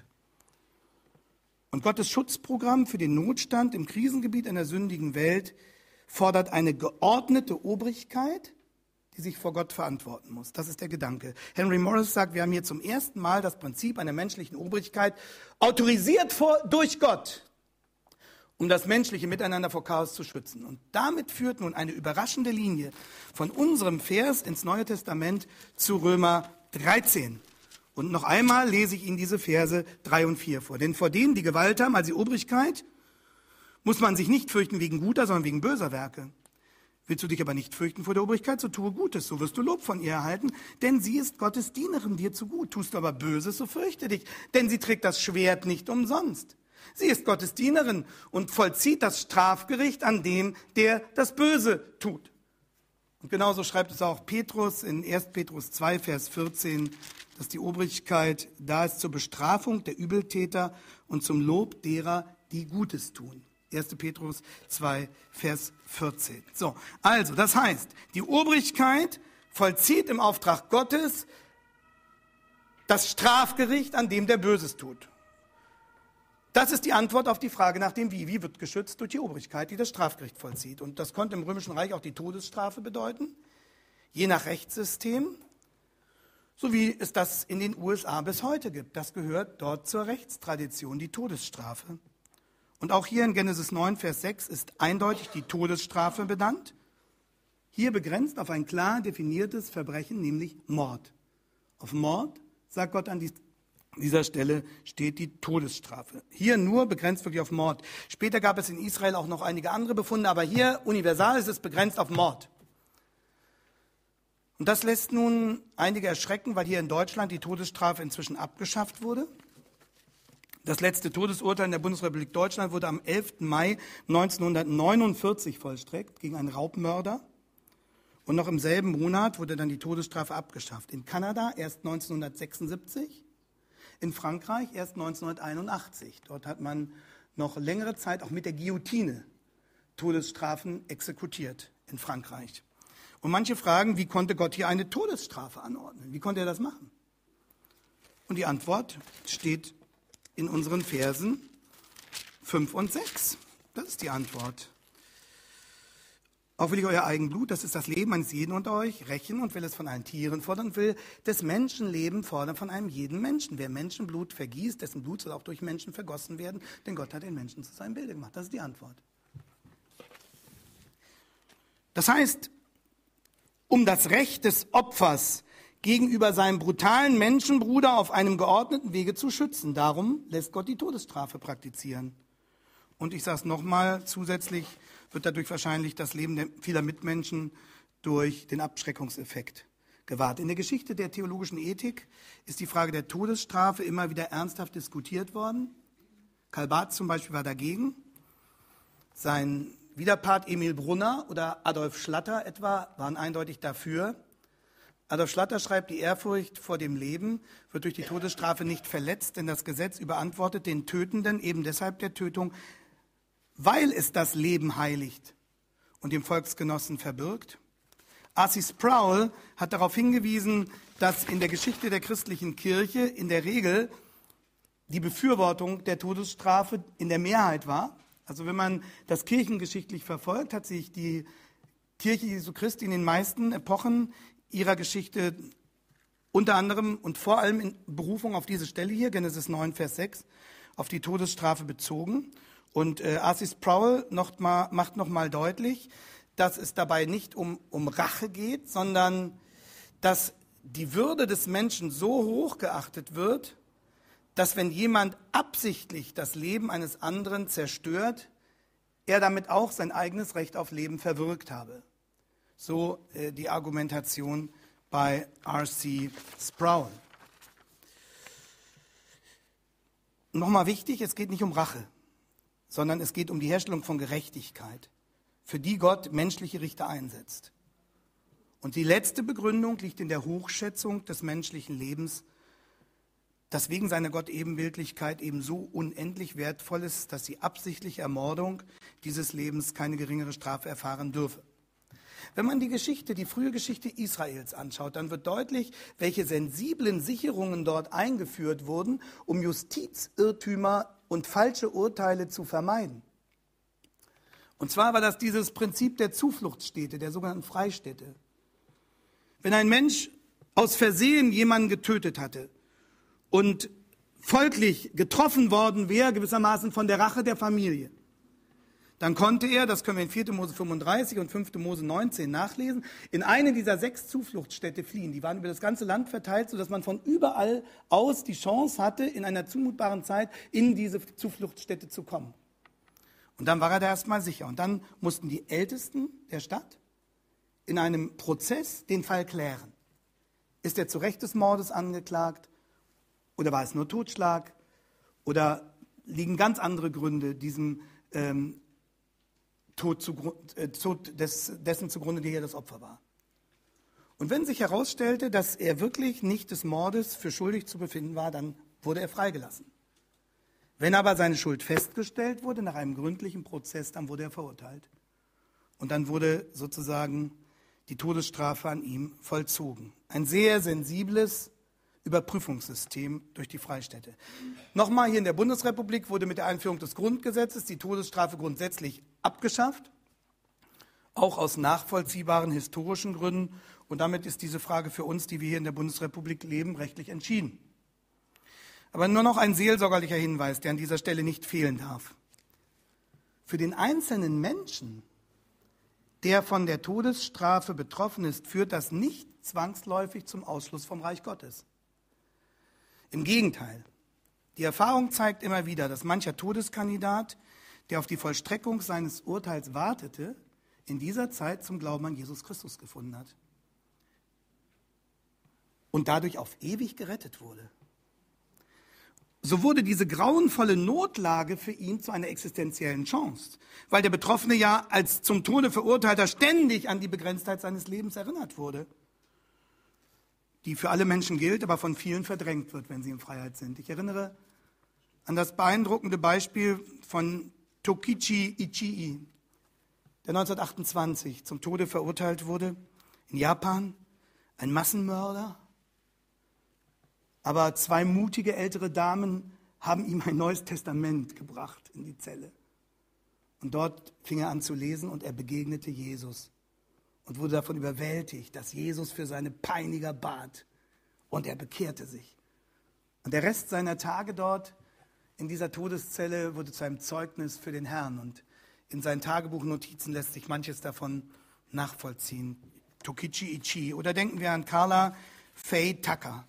Und Gottes Schutzprogramm für den Notstand im Krisengebiet einer sündigen Welt fordert eine geordnete Obrigkeit, die sich vor Gott verantworten muss. Das ist der Gedanke. Henry Morris sagt, wir haben hier zum ersten Mal das Prinzip einer menschlichen Obrigkeit autorisiert vor, durch Gott, um das menschliche Miteinander vor Chaos zu schützen. Und damit führt nun eine überraschende Linie von unserem Vers ins Neue Testament zu Römer dreizehn. Und noch einmal lese ich Ihnen diese Verse drei und vier vor. Denn vor denen, die Gewalt haben, also die Obrigkeit, muss man sich nicht fürchten wegen guter, sondern wegen böser Werke. Willst du dich aber nicht fürchten vor der Obrigkeit, so tue Gutes, so wirst du Lob von ihr erhalten, denn sie ist Gottes Dienerin dir zu gut. Tust du aber Böses, so fürchte dich, denn sie trägt das Schwert nicht umsonst. Sie ist Gottes Dienerin und vollzieht das Strafgericht an dem, der das Böse tut. Und genauso schreibt es auch Petrus in erster Petrus zwei, Vers vierzehn, dass die Obrigkeit da ist zur Bestrafung der Übeltäter und zum Lob derer, die Gutes tun. erster Petrus zwei, Vers vierzehn. So, also, das heißt, die Obrigkeit vollzieht im Auftrag Gottes das Strafgericht, an dem der Böses tut. Das ist die Antwort auf die Frage nach dem Wie. Wie wird geschützt? Durch die Obrigkeit, die das Strafgericht vollzieht. Und das konnte im Römischen Reich auch die Todesstrafe bedeuten, je nach Rechtssystem, so wie es das in den U S A bis heute gibt. Das gehört dort zur Rechtstradition, die Todesstrafe. Und auch hier in Genesis neun, Vers sechs ist eindeutig die Todesstrafe benannt. Hier begrenzt auf ein klar definiertes Verbrechen, nämlich Mord. Auf Mord, sagt Gott an die dieser Stelle, steht die Todesstrafe. Hier nur begrenzt wirklich auf Mord. Später gab es in Israel auch noch einige andere Befunde, aber hier universal ist es begrenzt auf Mord. Und das lässt nun einige erschrecken, weil hier in Deutschland die Todesstrafe inzwischen abgeschafft wurde. Das letzte Todesurteil in der Bundesrepublik Deutschland wurde am elften Mai neunzehnhundertneunundvierzig vollstreckt gegen einen Raubmörder. Und noch im selben Monat wurde dann die Todesstrafe abgeschafft. In Kanada erst neunzehnhundertsechsundsiebzig. In Frankreich erst neunzehnhunderteinundachtzig. Dort hat man noch längere Zeit auch mit der Guillotine Todesstrafen exekutiert in Frankreich. Und manche fragen, wie konnte Gott hier eine Todesstrafe anordnen? Wie konnte er das machen? Und die Antwort steht in unseren Versen fünf und sechs. Das ist die Antwort. Auch will ich euer Eigenblut, das ist das Leben eines jeden unter euch, rächen und will es von allen Tieren fordern und will des Menschenleben fordern von einem jeden Menschen. Wer Menschenblut vergießt, dessen Blut soll auch durch Menschen vergossen werden, denn Gott hat den Menschen zu seinem Bilde gemacht. Das ist die Antwort. Das heißt, um das Recht des Opfers gegenüber seinem brutalen Menschenbruder auf einem geordneten Wege zu schützen. Darum lässt Gott die Todesstrafe praktizieren. Und ich sage es nochmal, zusätzlich wird dadurch wahrscheinlich das Leben der vieler Mitmenschen durch den Abschreckungseffekt gewahrt. In der Geschichte der theologischen Ethik ist die Frage der Todesstrafe immer wieder ernsthaft diskutiert worden. Karl Barth zum Beispiel war dagegen. Sein Widerpart Emil Brunner oder Adolf Schlatter etwa waren eindeutig dafür. Adolf Schlatter schreibt, die Ehrfurcht vor dem Leben wird durch die Todesstrafe nicht verletzt, denn das Gesetz überantwortet den Tötenden eben deshalb der Tötung, weil es das Leben heiligt und dem Volksgenossen verbirgt. R C Sproul hat darauf hingewiesen, dass in der Geschichte der christlichen Kirche in der Regel die Befürwortung der Todesstrafe in der Mehrheit war. Also wenn man das kirchengeschichtlich verfolgt, hat sich die Kirche Jesu Christi in den meisten Epochen ihrer Geschichte unter anderem und vor allem in Berufung auf diese Stelle hier, Genesis neun, Vers sechs, auf die Todesstrafe bezogen. Und äh, R C Sproul noch mal, macht nochmal deutlich, dass es dabei nicht um, um Rache geht, sondern dass die Würde des Menschen so hoch geachtet wird, dass wenn jemand absichtlich das Leben eines anderen zerstört, er damit auch sein eigenes Recht auf Leben verwirkt habe. So äh, die Argumentation bei R C Sproul. Nochmal wichtig, es geht nicht um Rache, sondern es geht um die Herstellung von Gerechtigkeit, für die Gott menschliche Richter einsetzt. Und die letzte Begründung liegt in der Hochschätzung des menschlichen Lebens, das wegen seiner Gottebenbildlichkeit eben so unendlich wertvoll ist, dass die absichtliche Ermordung dieses Lebens keine geringere Strafe erfahren dürfe. Wenn man die Geschichte, die frühe Geschichte Israels anschaut, dann wird deutlich, welche sensiblen Sicherungen dort eingeführt wurden, um Justizirrtümer und falsche Urteile zu vermeiden. Und zwar war das dieses Prinzip der Zufluchtsstädte, der sogenannten Freistädte. Wenn ein Mensch aus Versehen jemanden getötet hatte und folglich getroffen worden wäre, gewissermaßen von der Rache der Familie, dann konnte er, das können wir in vierter Mose fünfunddreißig und fünfter Mose neunzehn nachlesen, in eine dieser sechs Zufluchtsstädte fliehen. Die waren über das ganze Land verteilt, sodass man von überall aus die Chance hatte, in einer zumutbaren Zeit in diese Zufluchtsstätte zu kommen. Und dann war er da erstmal sicher. Und dann mussten die Ältesten der Stadt in einem Prozess den Fall klären. Ist er zu Recht des Mordes angeklagt? Oder war es nur Totschlag? Oder liegen ganz andere Gründe diesem ähm, Tod, zu, äh, Tod des, dessen zugrunde, der hier das Opfer war? Und wenn sich herausstellte, dass er wirklich nicht des Mordes für schuldig zu befinden war, dann wurde er freigelassen. Wenn aber seine Schuld festgestellt wurde, nach einem gründlichen Prozess, dann wurde er verurteilt. Und dann wurde sozusagen die Todesstrafe an ihm vollzogen. Ein sehr sensibles Überprüfungssystem durch die Freistädte. Nochmal, hier in der Bundesrepublik wurde mit der Einführung des Grundgesetzes die Todesstrafe grundsätzlich abgeschafft, auch aus nachvollziehbaren historischen Gründen. Und damit ist diese Frage für uns, die wir hier in der Bundesrepublik leben, rechtlich entschieden. Aber nur noch ein seelsorgerlicher Hinweis, der an dieser Stelle nicht fehlen darf. Für den einzelnen Menschen, der von der Todesstrafe betroffen ist, führt das nicht zwangsläufig zum Ausschluss vom Reich Gottes. Im Gegenteil, die Erfahrung zeigt immer wieder, dass mancher Todeskandidat, der auf die Vollstreckung seines Urteils wartete, in dieser Zeit zum Glauben an Jesus Christus gefunden hat und dadurch auf ewig gerettet wurde. So wurde diese grauenvolle Notlage für ihn zu einer existenziellen Chance, weil der Betroffene ja als zum Tode Verurteilter ständig an die Begrenztheit seines Lebens erinnert wurde, die für alle Menschen gilt, aber von vielen verdrängt wird, wenn sie in Freiheit sind. Ich erinnere an das beeindruckende Beispiel von Tokichi Ichii, der neunzehnhundertachtundzwanzig zum Tode verurteilt wurde, in Japan, ein Massenmörder. Aber zwei mutige ältere Damen haben ihm ein neues Testament gebracht in die Zelle. Und dort fing er an zu lesen und er begegnete Jesus und wurde davon überwältigt, dass Jesus für seine Peiniger bat. Und er bekehrte sich. Und der Rest seiner Tage dort in dieser Todeszelle wurde zu einem Zeugnis für den Herrn. Und in seinen Tagebuchnotizen lässt sich manches davon nachvollziehen. Tokichi Ichi. Oder denken wir an Karla Faye Tucker.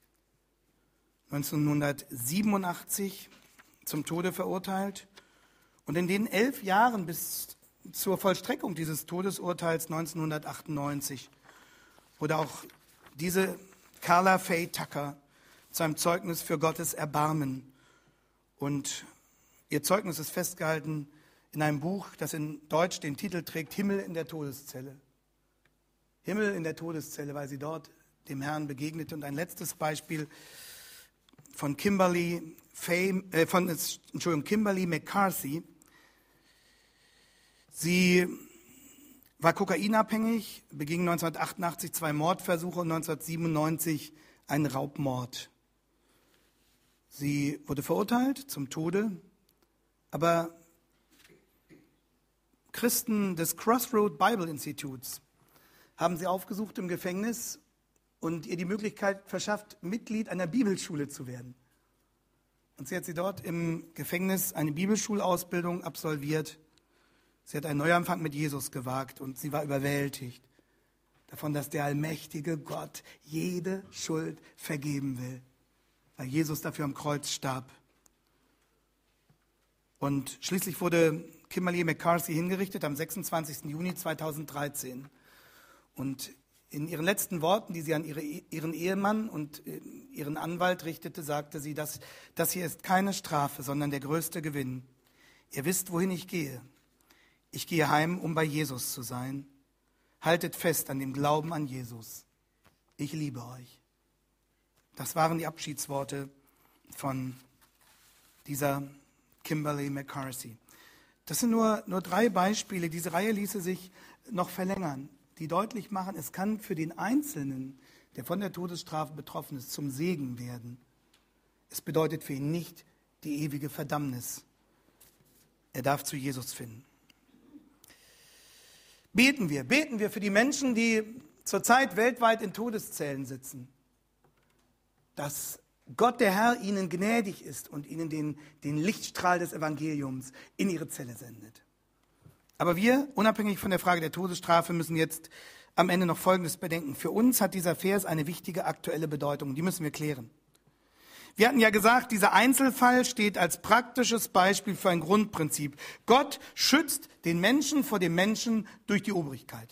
neunzehnhundertsiebenundachtzig zum Tode verurteilt. Und in den elf Jahren bis zur Vollstreckung dieses Todesurteils neunzehnhundertachtundneunzig wurde auch diese Karla Faye Tucker zu einem Zeugnis für Gottes Erbarmen. Und ihr Zeugnis ist festgehalten in einem Buch, das in Deutsch den Titel trägt, Himmel in der Todeszelle. Himmel in der Todeszelle, weil sie dort dem Herrn begegnete. Und ein letztes Beispiel von Kimberly, Faye, äh, von, Entschuldigung, Kimberly McCarthy. Sie war kokainabhängig, beging neunzehnhundertachtundachtzig zwei Mordversuche und neunzehnhundertsiebenundneunzig einen Raubmord. Sie wurde verurteilt zum Tode, aber Christen des Crossroad Bible Instituts haben sie aufgesucht im Gefängnis und ihr die Möglichkeit verschafft, Mitglied einer Bibelschule zu werden. Und sie hat sie dort im Gefängnis eine Bibelschulausbildung absolviert. Sie hat einen Neuanfang mit Jesus gewagt und sie war überwältigt davon, dass der allmächtige Gott jede Schuld vergeben will, weil Jesus dafür am Kreuz starb. Und schließlich wurde Kimberly McCarthy hingerichtet am sechsundzwanzigsten Juni zweitausenddreizehn. Und in ihren letzten Worten, die sie an ihre, ihren Ehemann und ihren Anwalt richtete, sagte sie, dass das hier ist keine Strafe, sondern der größte Gewinn. Ihr wisst, wohin ich gehe. Ich gehe heim, um bei Jesus zu sein. Haltet fest an dem Glauben an Jesus. Ich liebe euch. Das waren die Abschiedsworte von dieser Kimberly McCarthy. Das sind nur, nur drei Beispiele. Diese Reihe ließe sich noch verlängern, die deutlich machen, es kann für den Einzelnen, der von der Todesstrafe betroffen ist, zum Segen werden. Es bedeutet für ihn nicht die ewige Verdammnis. Er darf zu Jesus finden. Beten wir, beten wir für die Menschen, die zurzeit weltweit in Todeszellen sitzen, dass Gott, der Herr, ihnen gnädig ist und ihnen den, den Lichtstrahl des Evangeliums in ihre Zelle sendet. Aber wir, unabhängig von der Frage der Todesstrafe, müssen jetzt am Ende noch Folgendes bedenken. Für uns hat dieser Vers eine wichtige aktuelle Bedeutung, die müssen wir klären. Wir hatten ja gesagt, dieser Einzelfall steht als praktisches Beispiel für ein Grundprinzip. Gott schützt den Menschen vor dem Menschen durch die Obrigkeit.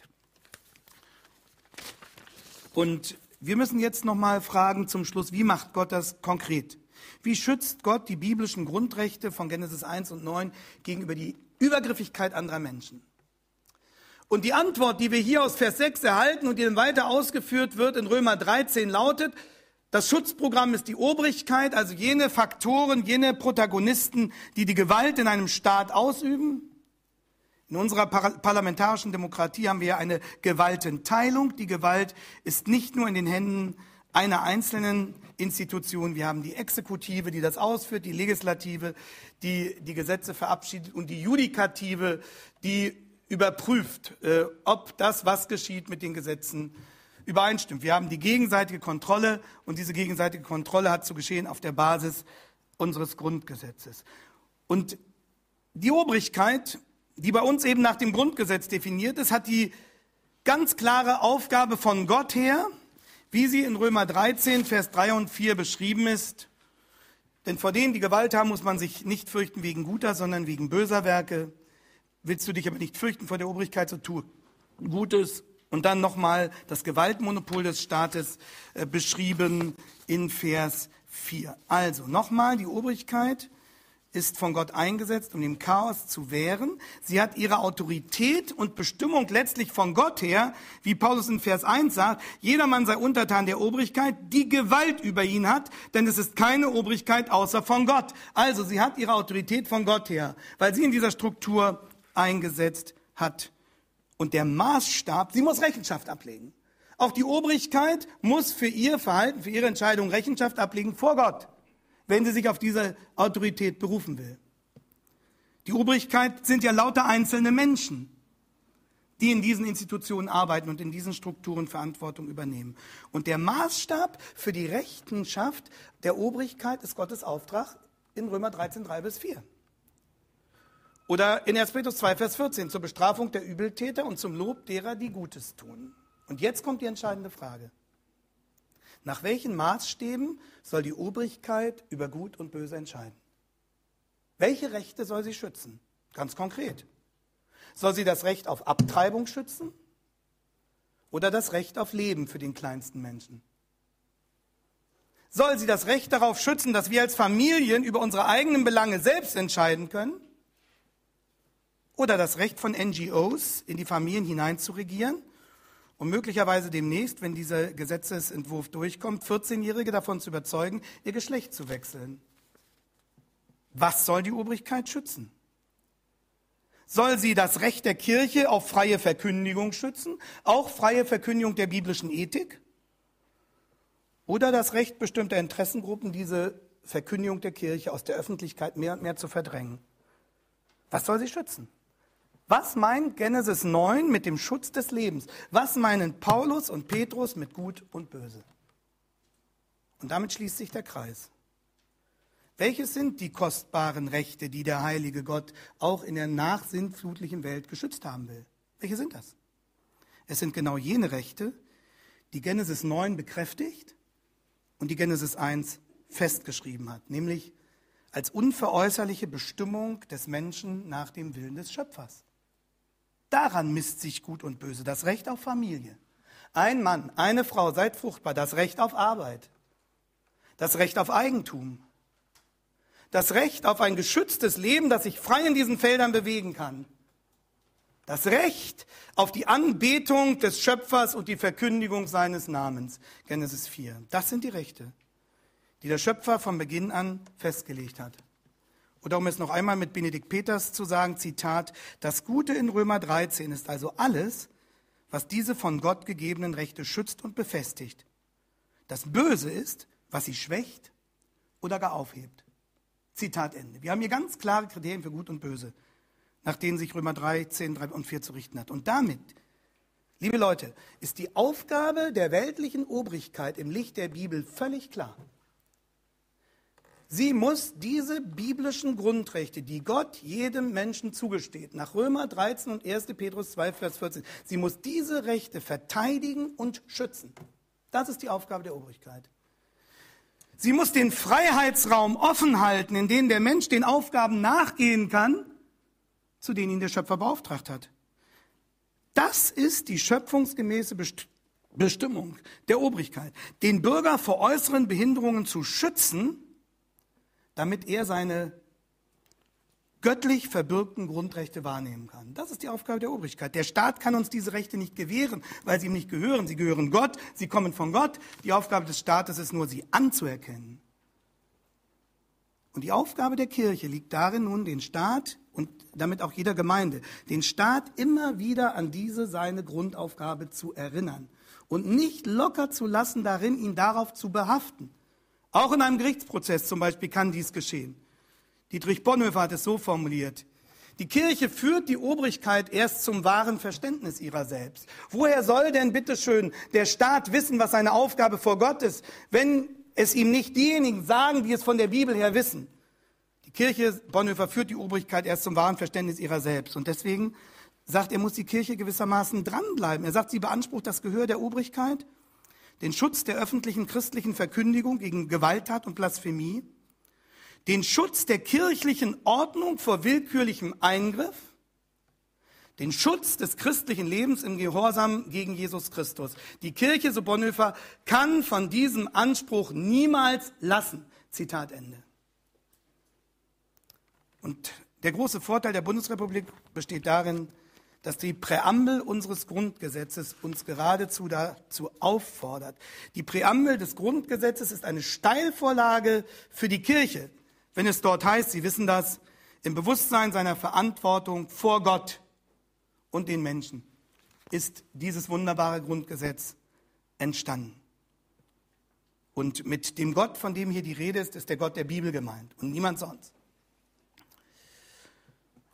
Und wir müssen jetzt nochmal fragen zum Schluss, wie macht Gott das konkret? Wie schützt Gott die biblischen Grundrechte von Genesis eins und neun gegenüber die Übergriffigkeit anderer Menschen? Und die Antwort, die wir hier aus Vers sechs erhalten und die dann weiter ausgeführt wird in Römer dreizehn, lautet, das Schutzprogramm ist die Obrigkeit, also jene Faktoren, jene Protagonisten, die die Gewalt in einem Staat ausüben. In unserer par- parlamentarischen Demokratie haben wir eine Gewaltenteilung. Die Gewalt ist nicht nur in den Händen einer einzelnen Institution. Wir haben die Exekutive, die das ausführt, die Legislative, die die Gesetze verabschiedet und die Judikative, die überprüft, äh, ob das, was geschieht, mit den Gesetzen übereinstimmt. Wir haben die gegenseitige Kontrolle und diese gegenseitige Kontrolle hat zu geschehen auf der Basis unseres Grundgesetzes. Und die Obrigkeit, die bei uns eben nach dem Grundgesetz definiert ist, hat die ganz klare Aufgabe von Gott her, wie sie in Römer dreizehn, Vers drei und vier beschrieben ist. Denn vor denen, die Gewalt haben, muss man sich nicht fürchten wegen guter, sondern wegen böser Werke. Willst du dich aber nicht fürchten vor der Obrigkeit, so tue Gutes. Und dann nochmal das Gewaltmonopol des Staates äh, beschrieben in Vers vier. Also nochmal, die Obrigkeit ist von Gott eingesetzt, um dem Chaos zu wehren. Sie hat ihre Autorität und Bestimmung letztlich von Gott her, wie Paulus in Vers eins sagt, jedermann sei untertan der Obrigkeit, die Gewalt über ihn hat, denn es ist keine Obrigkeit außer von Gott. Also sie hat ihre Autorität von Gott her, weil sie in dieser Struktur eingesetzt hat. Und der Maßstab, sie muss Rechenschaft ablegen. Auch die Obrigkeit muss für ihr Verhalten, für ihre Entscheidung Rechenschaft ablegen vor Gott, wenn sie sich auf diese Autorität berufen will. Die Obrigkeit sind ja lauter einzelne Menschen, die in diesen Institutionen arbeiten und in diesen Strukturen Verantwortung übernehmen. Und der Maßstab für die Rechenschaft der Obrigkeit ist Gottes Auftrag in Römer dreizehn, drei bis vier. Oder in erster Petrus zwei, Vers vierzehn, zur Bestrafung der Übeltäter und zum Lob derer, die Gutes tun. Und jetzt kommt die entscheidende Frage. Nach welchen Maßstäben soll die Obrigkeit über Gut und Böse entscheiden? Welche Rechte soll sie schützen? Ganz konkret. Soll sie das Recht auf Abtreibung schützen oder das Recht auf Leben für den kleinsten Menschen? Soll sie das Recht darauf schützen, dass wir als Familien über unsere eigenen Belange selbst entscheiden können? Oder das Recht von N G Os in die Familien hinein zu regieren und möglicherweise demnächst, wenn dieser Gesetzesentwurf durchkommt, vierzehnjährige davon zu überzeugen, ihr Geschlecht zu wechseln? Was soll die Obrigkeit schützen? Soll sie das Recht der Kirche auf freie Verkündigung schützen, auch freie Verkündigung der biblischen Ethik? Oder das Recht bestimmter Interessengruppen, diese Verkündigung der Kirche aus der Öffentlichkeit mehr und mehr zu verdrängen? Was soll sie schützen? Was meint Genesis neun mit dem Schutz des Lebens? Was meinen Paulus und Petrus mit Gut und Böse? Und damit schließt sich der Kreis. Welches sind die kostbaren Rechte, die der heilige Gott auch in der nachsintflutlichen Welt geschützt haben will? Welche sind das? Es sind genau jene Rechte, die Genesis neun bekräftigt und die Genesis eins festgeschrieben hat, nämlich als unveräußerliche Bestimmung des Menschen nach dem Willen des Schöpfers. Daran misst sich Gut und Böse, das Recht auf Familie. Ein Mann, eine Frau, seid fruchtbar, das Recht auf Arbeit, das Recht auf Eigentum, das Recht auf ein geschütztes Leben, das sich frei in diesen Feldern bewegen kann. Das Recht auf die Anbetung des Schöpfers und die Verkündigung seines Namens. Genesis vier. Das sind die Rechte, die der Schöpfer von Beginn an festgelegt hat. Oder um es noch einmal mit Benedikt Peters zu sagen, Zitat, das Gute in Römer dreizehn ist also alles, was diese von Gott gegebenen Rechte schützt und befestigt. Das Böse ist, was sie schwächt oder gar aufhebt. Zitat Ende. Wir haben hier ganz klare Kriterien für Gut und Böse, nach denen sich Römer dreizehn, drei und vier zu richten hat. Und damit, liebe Leute, ist die Aufgabe der weltlichen Obrigkeit im Licht der Bibel völlig klar. Sie muss diese biblischen Grundrechte, die Gott jedem Menschen zugesteht, nach Römer dreizehn und erster Petrus zwei, Vers vierzehn, sie muss diese Rechte verteidigen und schützen. Das ist die Aufgabe der Obrigkeit. Sie muss den Freiheitsraum offen halten, in dem der Mensch den Aufgaben nachgehen kann, zu denen ihn der Schöpfer beauftragt hat. Das ist die schöpfungsgemäße Bestimmung der Obrigkeit, den Bürger vor äußeren Behinderungen zu schützen, damit er seine göttlich verbürgten Grundrechte wahrnehmen kann. Das ist die Aufgabe der Obrigkeit. Der Staat kann uns diese Rechte nicht gewähren, weil sie ihm nicht gehören. Sie gehören Gott, sie kommen von Gott. Die Aufgabe des Staates ist nur, sie anzuerkennen. Und die Aufgabe der Kirche liegt darin, nun den Staat und damit auch jeder Gemeinde, den Staat immer wieder an diese seine Grundaufgabe zu erinnern und nicht locker zu lassen, darin ihn darauf zu behaften. Auch in einem Gerichtsprozess zum Beispiel kann dies geschehen. Dietrich Bonhoeffer hat es so formuliert: Die Kirche führt die Obrigkeit erst zum wahren Verständnis ihrer selbst. Woher soll denn bitteschön der Staat wissen, was seine Aufgabe vor Gott ist, wenn es ihm nicht diejenigen sagen, die es von der Bibel her wissen? Die Kirche, Bonhoeffer, führt die Obrigkeit erst zum wahren Verständnis ihrer selbst. Und deswegen sagt er, muss die Kirche gewissermaßen dranbleiben. Er sagt, sie beansprucht das Gehör der Obrigkeit, den Schutz der öffentlichen christlichen Verkündigung gegen Gewalttat und Blasphemie, den Schutz der kirchlichen Ordnung vor willkürlichem Eingriff, den Schutz des christlichen Lebens im Gehorsam gegen Jesus Christus. Die Kirche, so Bonhoeffer, kann von diesem Anspruch niemals lassen. Zitat Ende. Und der große Vorteil der Bundesrepublik besteht darin, dass die Präambel unseres Grundgesetzes uns geradezu dazu auffordert. Die Präambel des Grundgesetzes ist eine Steilvorlage für die Kirche, wenn es dort heißt, Sie wissen das, im Bewusstsein seiner Verantwortung vor Gott und den Menschen ist dieses wunderbare Grundgesetz entstanden. Und mit dem Gott, von dem hier die Rede ist, ist der Gott der Bibel gemeint und niemand sonst.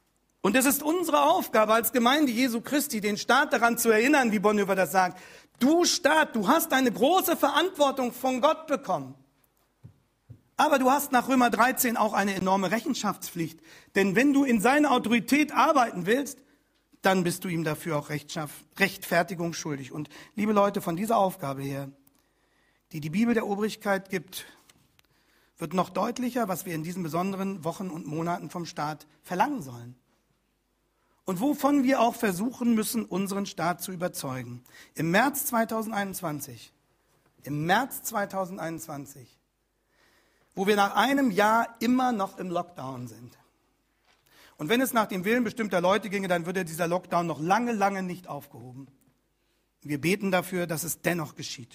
Und es ist unsere Aufgabe als Gemeinde Jesu Christi, den Staat daran zu erinnern, wie Bonhoeffer das sagt. Du Staat, du hast eine große Verantwortung von Gott bekommen. Aber du hast nach Römer dreizehn auch eine enorme Rechenschaftspflicht. Denn wenn du in seiner Autorität arbeiten willst, dann bist du ihm dafür auch Rechtfertigung schuldig. Und liebe Leute, von dieser Aufgabe her, die die Bibel der Obrigkeit gibt, wird noch deutlicher, was wir in diesen besonderen Wochen und Monaten vom Staat verlangen sollen. Und wovon wir auch versuchen müssen, unseren Staat zu überzeugen. Im März zweitausendeinundzwanzig, im März zweitausendeinundzwanzig, wo wir nach einem Jahr immer noch im Lockdown sind. Und wenn es nach dem Willen bestimmter Leute ginge, dann würde dieser Lockdown noch lange, lange nicht aufgehoben. Wir beten dafür, dass es dennoch geschieht.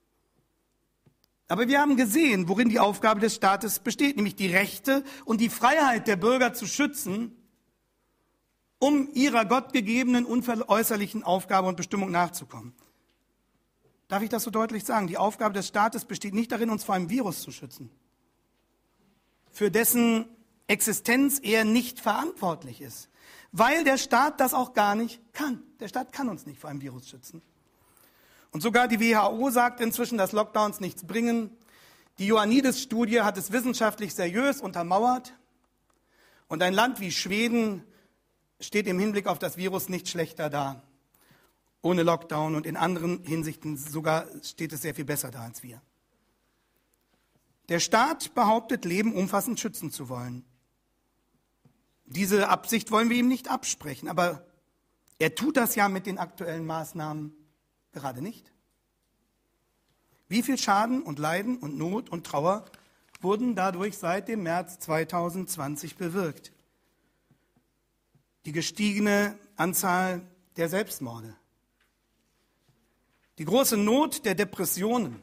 Aber wir haben gesehen, worin die Aufgabe des Staates besteht, nämlich die Rechte und die Freiheit der Bürger zu schützen, um ihrer gottgegebenen unveräußerlichen Aufgabe und Bestimmung nachzukommen. Darf ich das so deutlich sagen? Die Aufgabe des Staates besteht nicht darin, uns vor einem Virus zu schützen, für dessen Existenz er nicht verantwortlich ist, weil der Staat das auch gar nicht kann. Der Staat kann uns nicht vor einem Virus schützen. Und sogar die W H O sagt inzwischen, dass Lockdowns nichts bringen. Die Ioannidis-Studie hat es wissenschaftlich seriös untermauert. Und ein Land wie Schweden steht im Hinblick auf das Virus nicht schlechter da, ohne Lockdown. Und in anderen Hinsichten sogar steht es sehr viel besser da als wir. Der Staat behauptet, Leben umfassend schützen zu wollen. Diese Absicht wollen wir ihm nicht absprechen, aber er tut das ja mit den aktuellen Maßnahmen gerade nicht. Wie viel Schaden und Leiden und Not und Trauer wurden dadurch seit dem März zweitausendzwanzig bewirkt? Die gestiegene Anzahl der Selbstmorde, die große Not der Depressionen,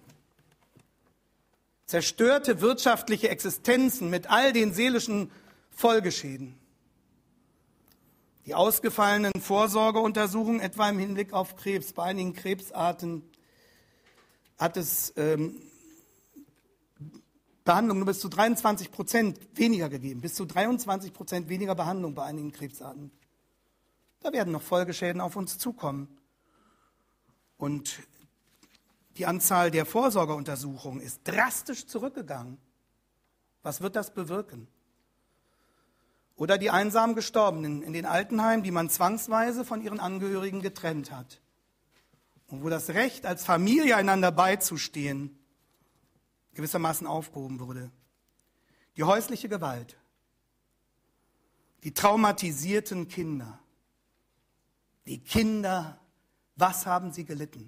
zerstörte wirtschaftliche Existenzen mit all den seelischen Folgeschäden, die ausgefallenen Vorsorgeuntersuchungen, etwa im Hinblick auf Krebs. Bei einigen Krebsarten hat es ähm, Behandlung nur bis zu dreiundzwanzig Prozent weniger gegeben. Bis zu dreiundzwanzig Prozent weniger Behandlung bei einigen Krebsarten. Da werden noch Folgeschäden auf uns zukommen. Und die Anzahl der Vorsorgeuntersuchungen ist drastisch zurückgegangen. Was wird das bewirken? Oder die einsam Gestorbenen in den Altenheimen, die man zwangsweise von ihren Angehörigen getrennt hat. Und wo das Recht, als Familie einander beizustehen, gewissermaßen aufgehoben wurde. Die häusliche Gewalt, die traumatisierten Kinder, die Kinder, was haben sie gelitten?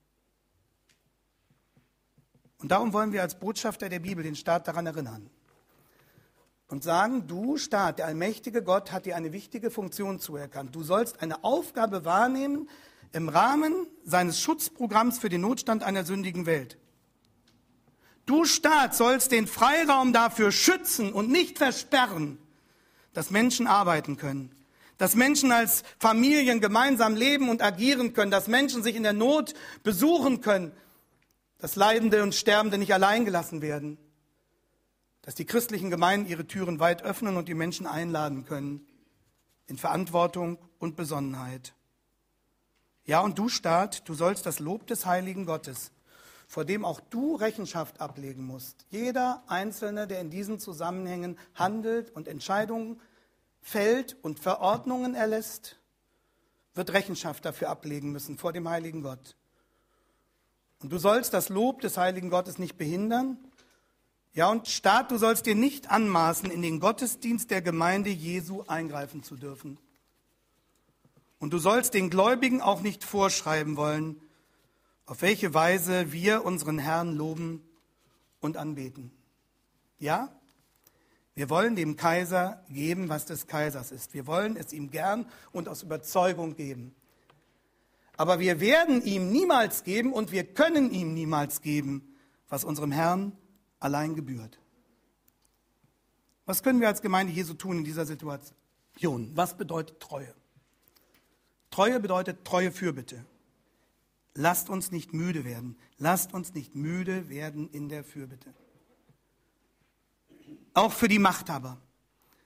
Und darum wollen wir als Botschafter der Bibel den Staat daran erinnern und sagen, du Staat, der allmächtige Gott hat dir eine wichtige Funktion zuerkannt. Du sollst eine Aufgabe wahrnehmen im Rahmen seines Schutzprogramms für den Notstand einer sündigen Welt. Du Staat sollst den Freiraum dafür schützen und nicht versperren, dass Menschen arbeiten können, dass Menschen als Familien gemeinsam leben und agieren können, dass Menschen sich in der Not besuchen können, dass Leidende und Sterbende nicht allein gelassen werden, dass die christlichen Gemeinden ihre Türen weit öffnen und die Menschen einladen können in Verantwortung und Besonnenheit. Ja, und du Staat, du sollst das Lob des heiligen Gottes, vor dem auch du Rechenschaft ablegen musst. Jeder Einzelne, der in diesen Zusammenhängen handelt und Entscheidungen fällt und Verordnungen erlässt, wird Rechenschaft dafür ablegen müssen vor dem heiligen Gott. Und du sollst das Lob des heiligen Gottes nicht behindern. Ja, und Staat, du sollst dir nicht anmaßen, in den Gottesdienst der Gemeinde Jesu eingreifen zu dürfen. Und du sollst den Gläubigen auch nicht vorschreiben wollen, auf welche Weise wir unseren Herrn loben und anbeten. Ja, wir wollen dem Kaiser geben, was des Kaisers ist. Wir wollen es ihm gern und aus Überzeugung geben. Aber wir werden ihm niemals geben und wir können ihm niemals geben, was unserem Herrn allein gebührt. Was können wir als Gemeinde Jesu tun in dieser Situation? Was bedeutet Treue? Treue bedeutet treue Fürbitte. Lasst uns nicht müde werden. Lasst uns nicht müde werden in der Fürbitte. Auch für die Machthaber.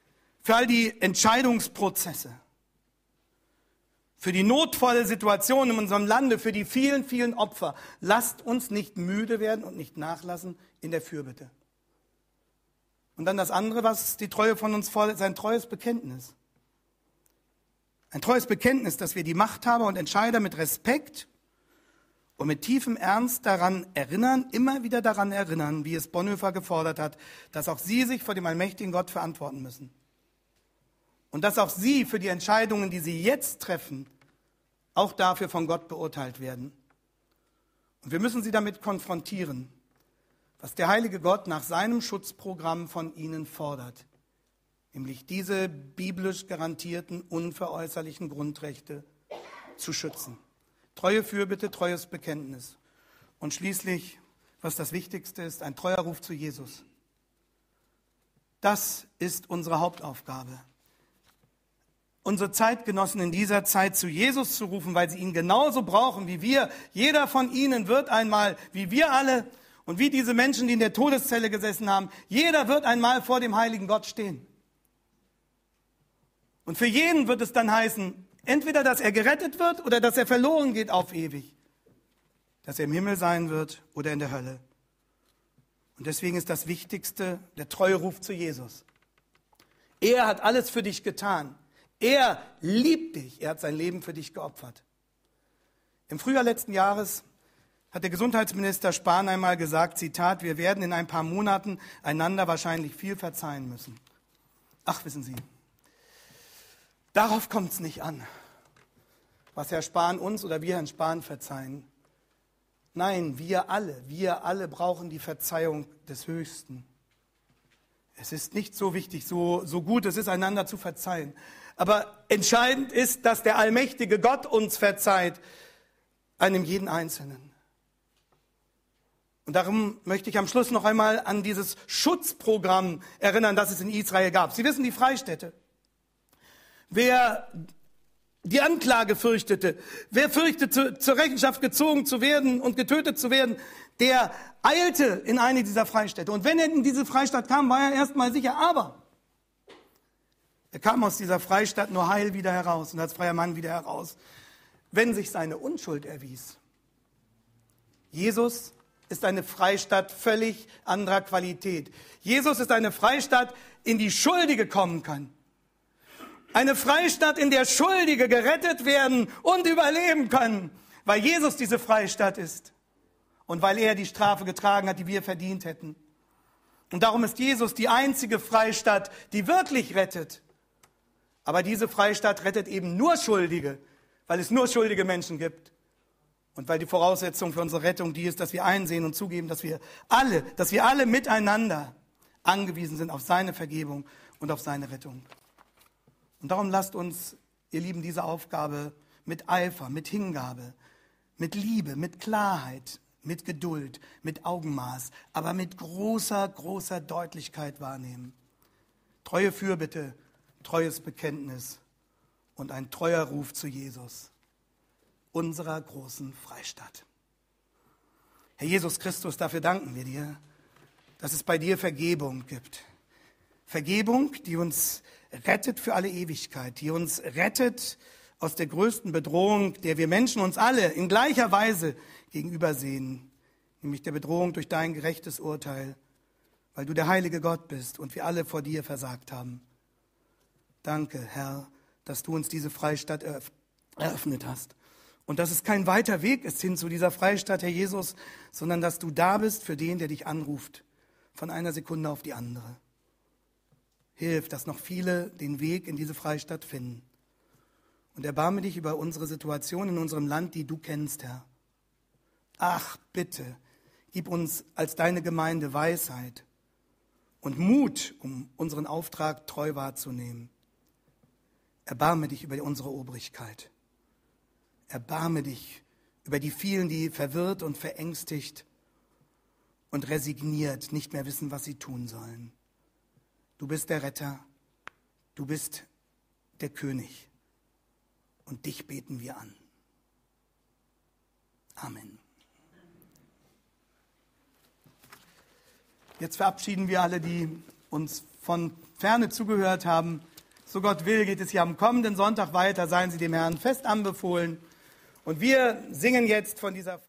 für all die Entscheidungsprozesse, für die notvolle Situation in unserem Lande, für die vielen, vielen Opfer. Lasst uns nicht müde werden und nicht nachlassen in der Fürbitte. Und dann das andere, was die Treue von uns fordert, ist ein treues Bekenntnis. Ein treues Bekenntnis, dass wir die Machthaber und Entscheider mit Respekt und mit tiefem Ernst daran erinnern, immer wieder daran erinnern, wie es Bonhoeffer gefordert hat, dass auch sie sich vor dem allmächtigen Gott verantworten müssen. Und dass auch sie für die Entscheidungen, die sie jetzt treffen, auch dafür von Gott beurteilt werden. Und wir müssen sie damit konfrontieren, was der heilige Gott nach seinem Schutzprogramm von ihnen fordert, nämlich diese biblisch garantierten, unveräußerlichen Grundrechte zu schützen. Treue Fürbitte, treues Bekenntnis. Und schließlich, was das Wichtigste ist, ein treuer Ruf zu Jesus. Das ist unsere Hauptaufgabe. Unsere Zeitgenossen in dieser Zeit zu Jesus zu rufen, weil sie ihn genauso brauchen wie wir. Jeder von ihnen wird einmal, wie wir alle und wie diese Menschen, die in der Todeszelle gesessen haben, jeder wird einmal vor dem heiligen Gott stehen. Und für jeden wird es dann heißen, entweder, dass er gerettet wird oder dass er verloren geht auf ewig. Dass er im Himmel sein wird oder in der Hölle. Und deswegen ist das Wichtigste der treue Ruf zu Jesus. Er hat alles für dich getan. Er liebt dich. Er hat sein Leben für dich geopfert. Im Frühjahr letzten Jahres hat der Gesundheitsminister Spahn einmal gesagt, Zitat, wir werden in ein paar Monaten einander wahrscheinlich viel verzeihen müssen. Ach, wissen Sie, darauf kommt es nicht an, was Herr Spahn uns oder wir Herrn Spahn verzeihen. Nein, wir alle, wir alle brauchen die Verzeihung des Höchsten. Es ist nicht so wichtig, so, so gut es ist, einander zu verzeihen. Aber entscheidend ist, dass der allmächtige Gott uns verzeiht, einem jeden Einzelnen. Und darum möchte ich am Schluss noch einmal an dieses Schutzprogramm erinnern, das es in Israel gab. Sie wissen, die Freistädte. Wer die Anklage fürchtete, wer fürchtete, zur Rechenschaft gezogen zu werden und getötet zu werden, der eilte in eine dieser Freistädte. Und wenn er in diese Freistadt kam, war er erstmal sicher, aber er kam aus dieser Freistadt nur heil wieder heraus und als freier Mann wieder heraus, wenn sich seine Unschuld erwies. Jesus ist eine Freistadt völlig anderer Qualität. Jesus ist eine Freistadt, in die Schuldige kommen kann. Eine Freistadt, in der Schuldige gerettet werden und überleben können, weil Jesus diese Freistadt ist und weil er die Strafe getragen hat, die wir verdient hätten. Und darum ist Jesus die einzige Freistadt, die wirklich rettet. Aber diese Freistadt rettet eben nur Schuldige, weil es nur schuldige Menschen gibt. Und weil die Voraussetzung für unsere Rettung die ist, dass wir einsehen und zugeben, dass wir alle, dass wir alle miteinander angewiesen sind auf seine Vergebung und auf seine Rettung. Und darum lasst uns, ihr Lieben, diese Aufgabe mit Eifer, mit Hingabe, mit Liebe, mit Klarheit, mit Geduld, mit Augenmaß, aber mit großer, großer Deutlichkeit wahrnehmen. Treue Fürbitte, treues Bekenntnis und ein treuer Ruf zu Jesus, unserer großen Freistadt. Herr Jesus Christus, dafür danken wir dir, dass es bei dir Vergebung gibt. Vergebung, die uns rettet für alle Ewigkeit, die uns rettet aus der größten Bedrohung, der wir Menschen uns alle in gleicher Weise gegenübersehen, nämlich der Bedrohung durch dein gerechtes Urteil, weil du der heilige Gott bist und wir alle vor dir versagt haben. Danke, Herr, dass du uns diese Freistadt eröffnet hast und dass es kein weiter Weg ist hin zu dieser Freistadt, Herr Jesus, sondern dass du da bist für den, der dich anruft, von einer Sekunde auf die andere. Hilf, dass noch viele den Weg in diese Freistadt finden. Und erbarme dich über unsere Situation in unserem Land, die du kennst, Herr. Ach, bitte, gib uns als deine Gemeinde Weisheit und Mut, um unseren Auftrag treu wahrzunehmen. Erbarme dich über unsere Obrigkeit. Erbarme dich über die vielen, die verwirrt und verängstigt und resigniert nicht mehr wissen, was sie tun sollen. Du bist der Retter, du bist der König und dich beten wir an. Amen. Jetzt verabschieden wir alle, die uns von Ferne zugehört haben, So Gott will, geht es hier am kommenden Sonntag weiter. Seien Sie dem Herrn fest anbefohlen. Und wir singen jetzt von dieser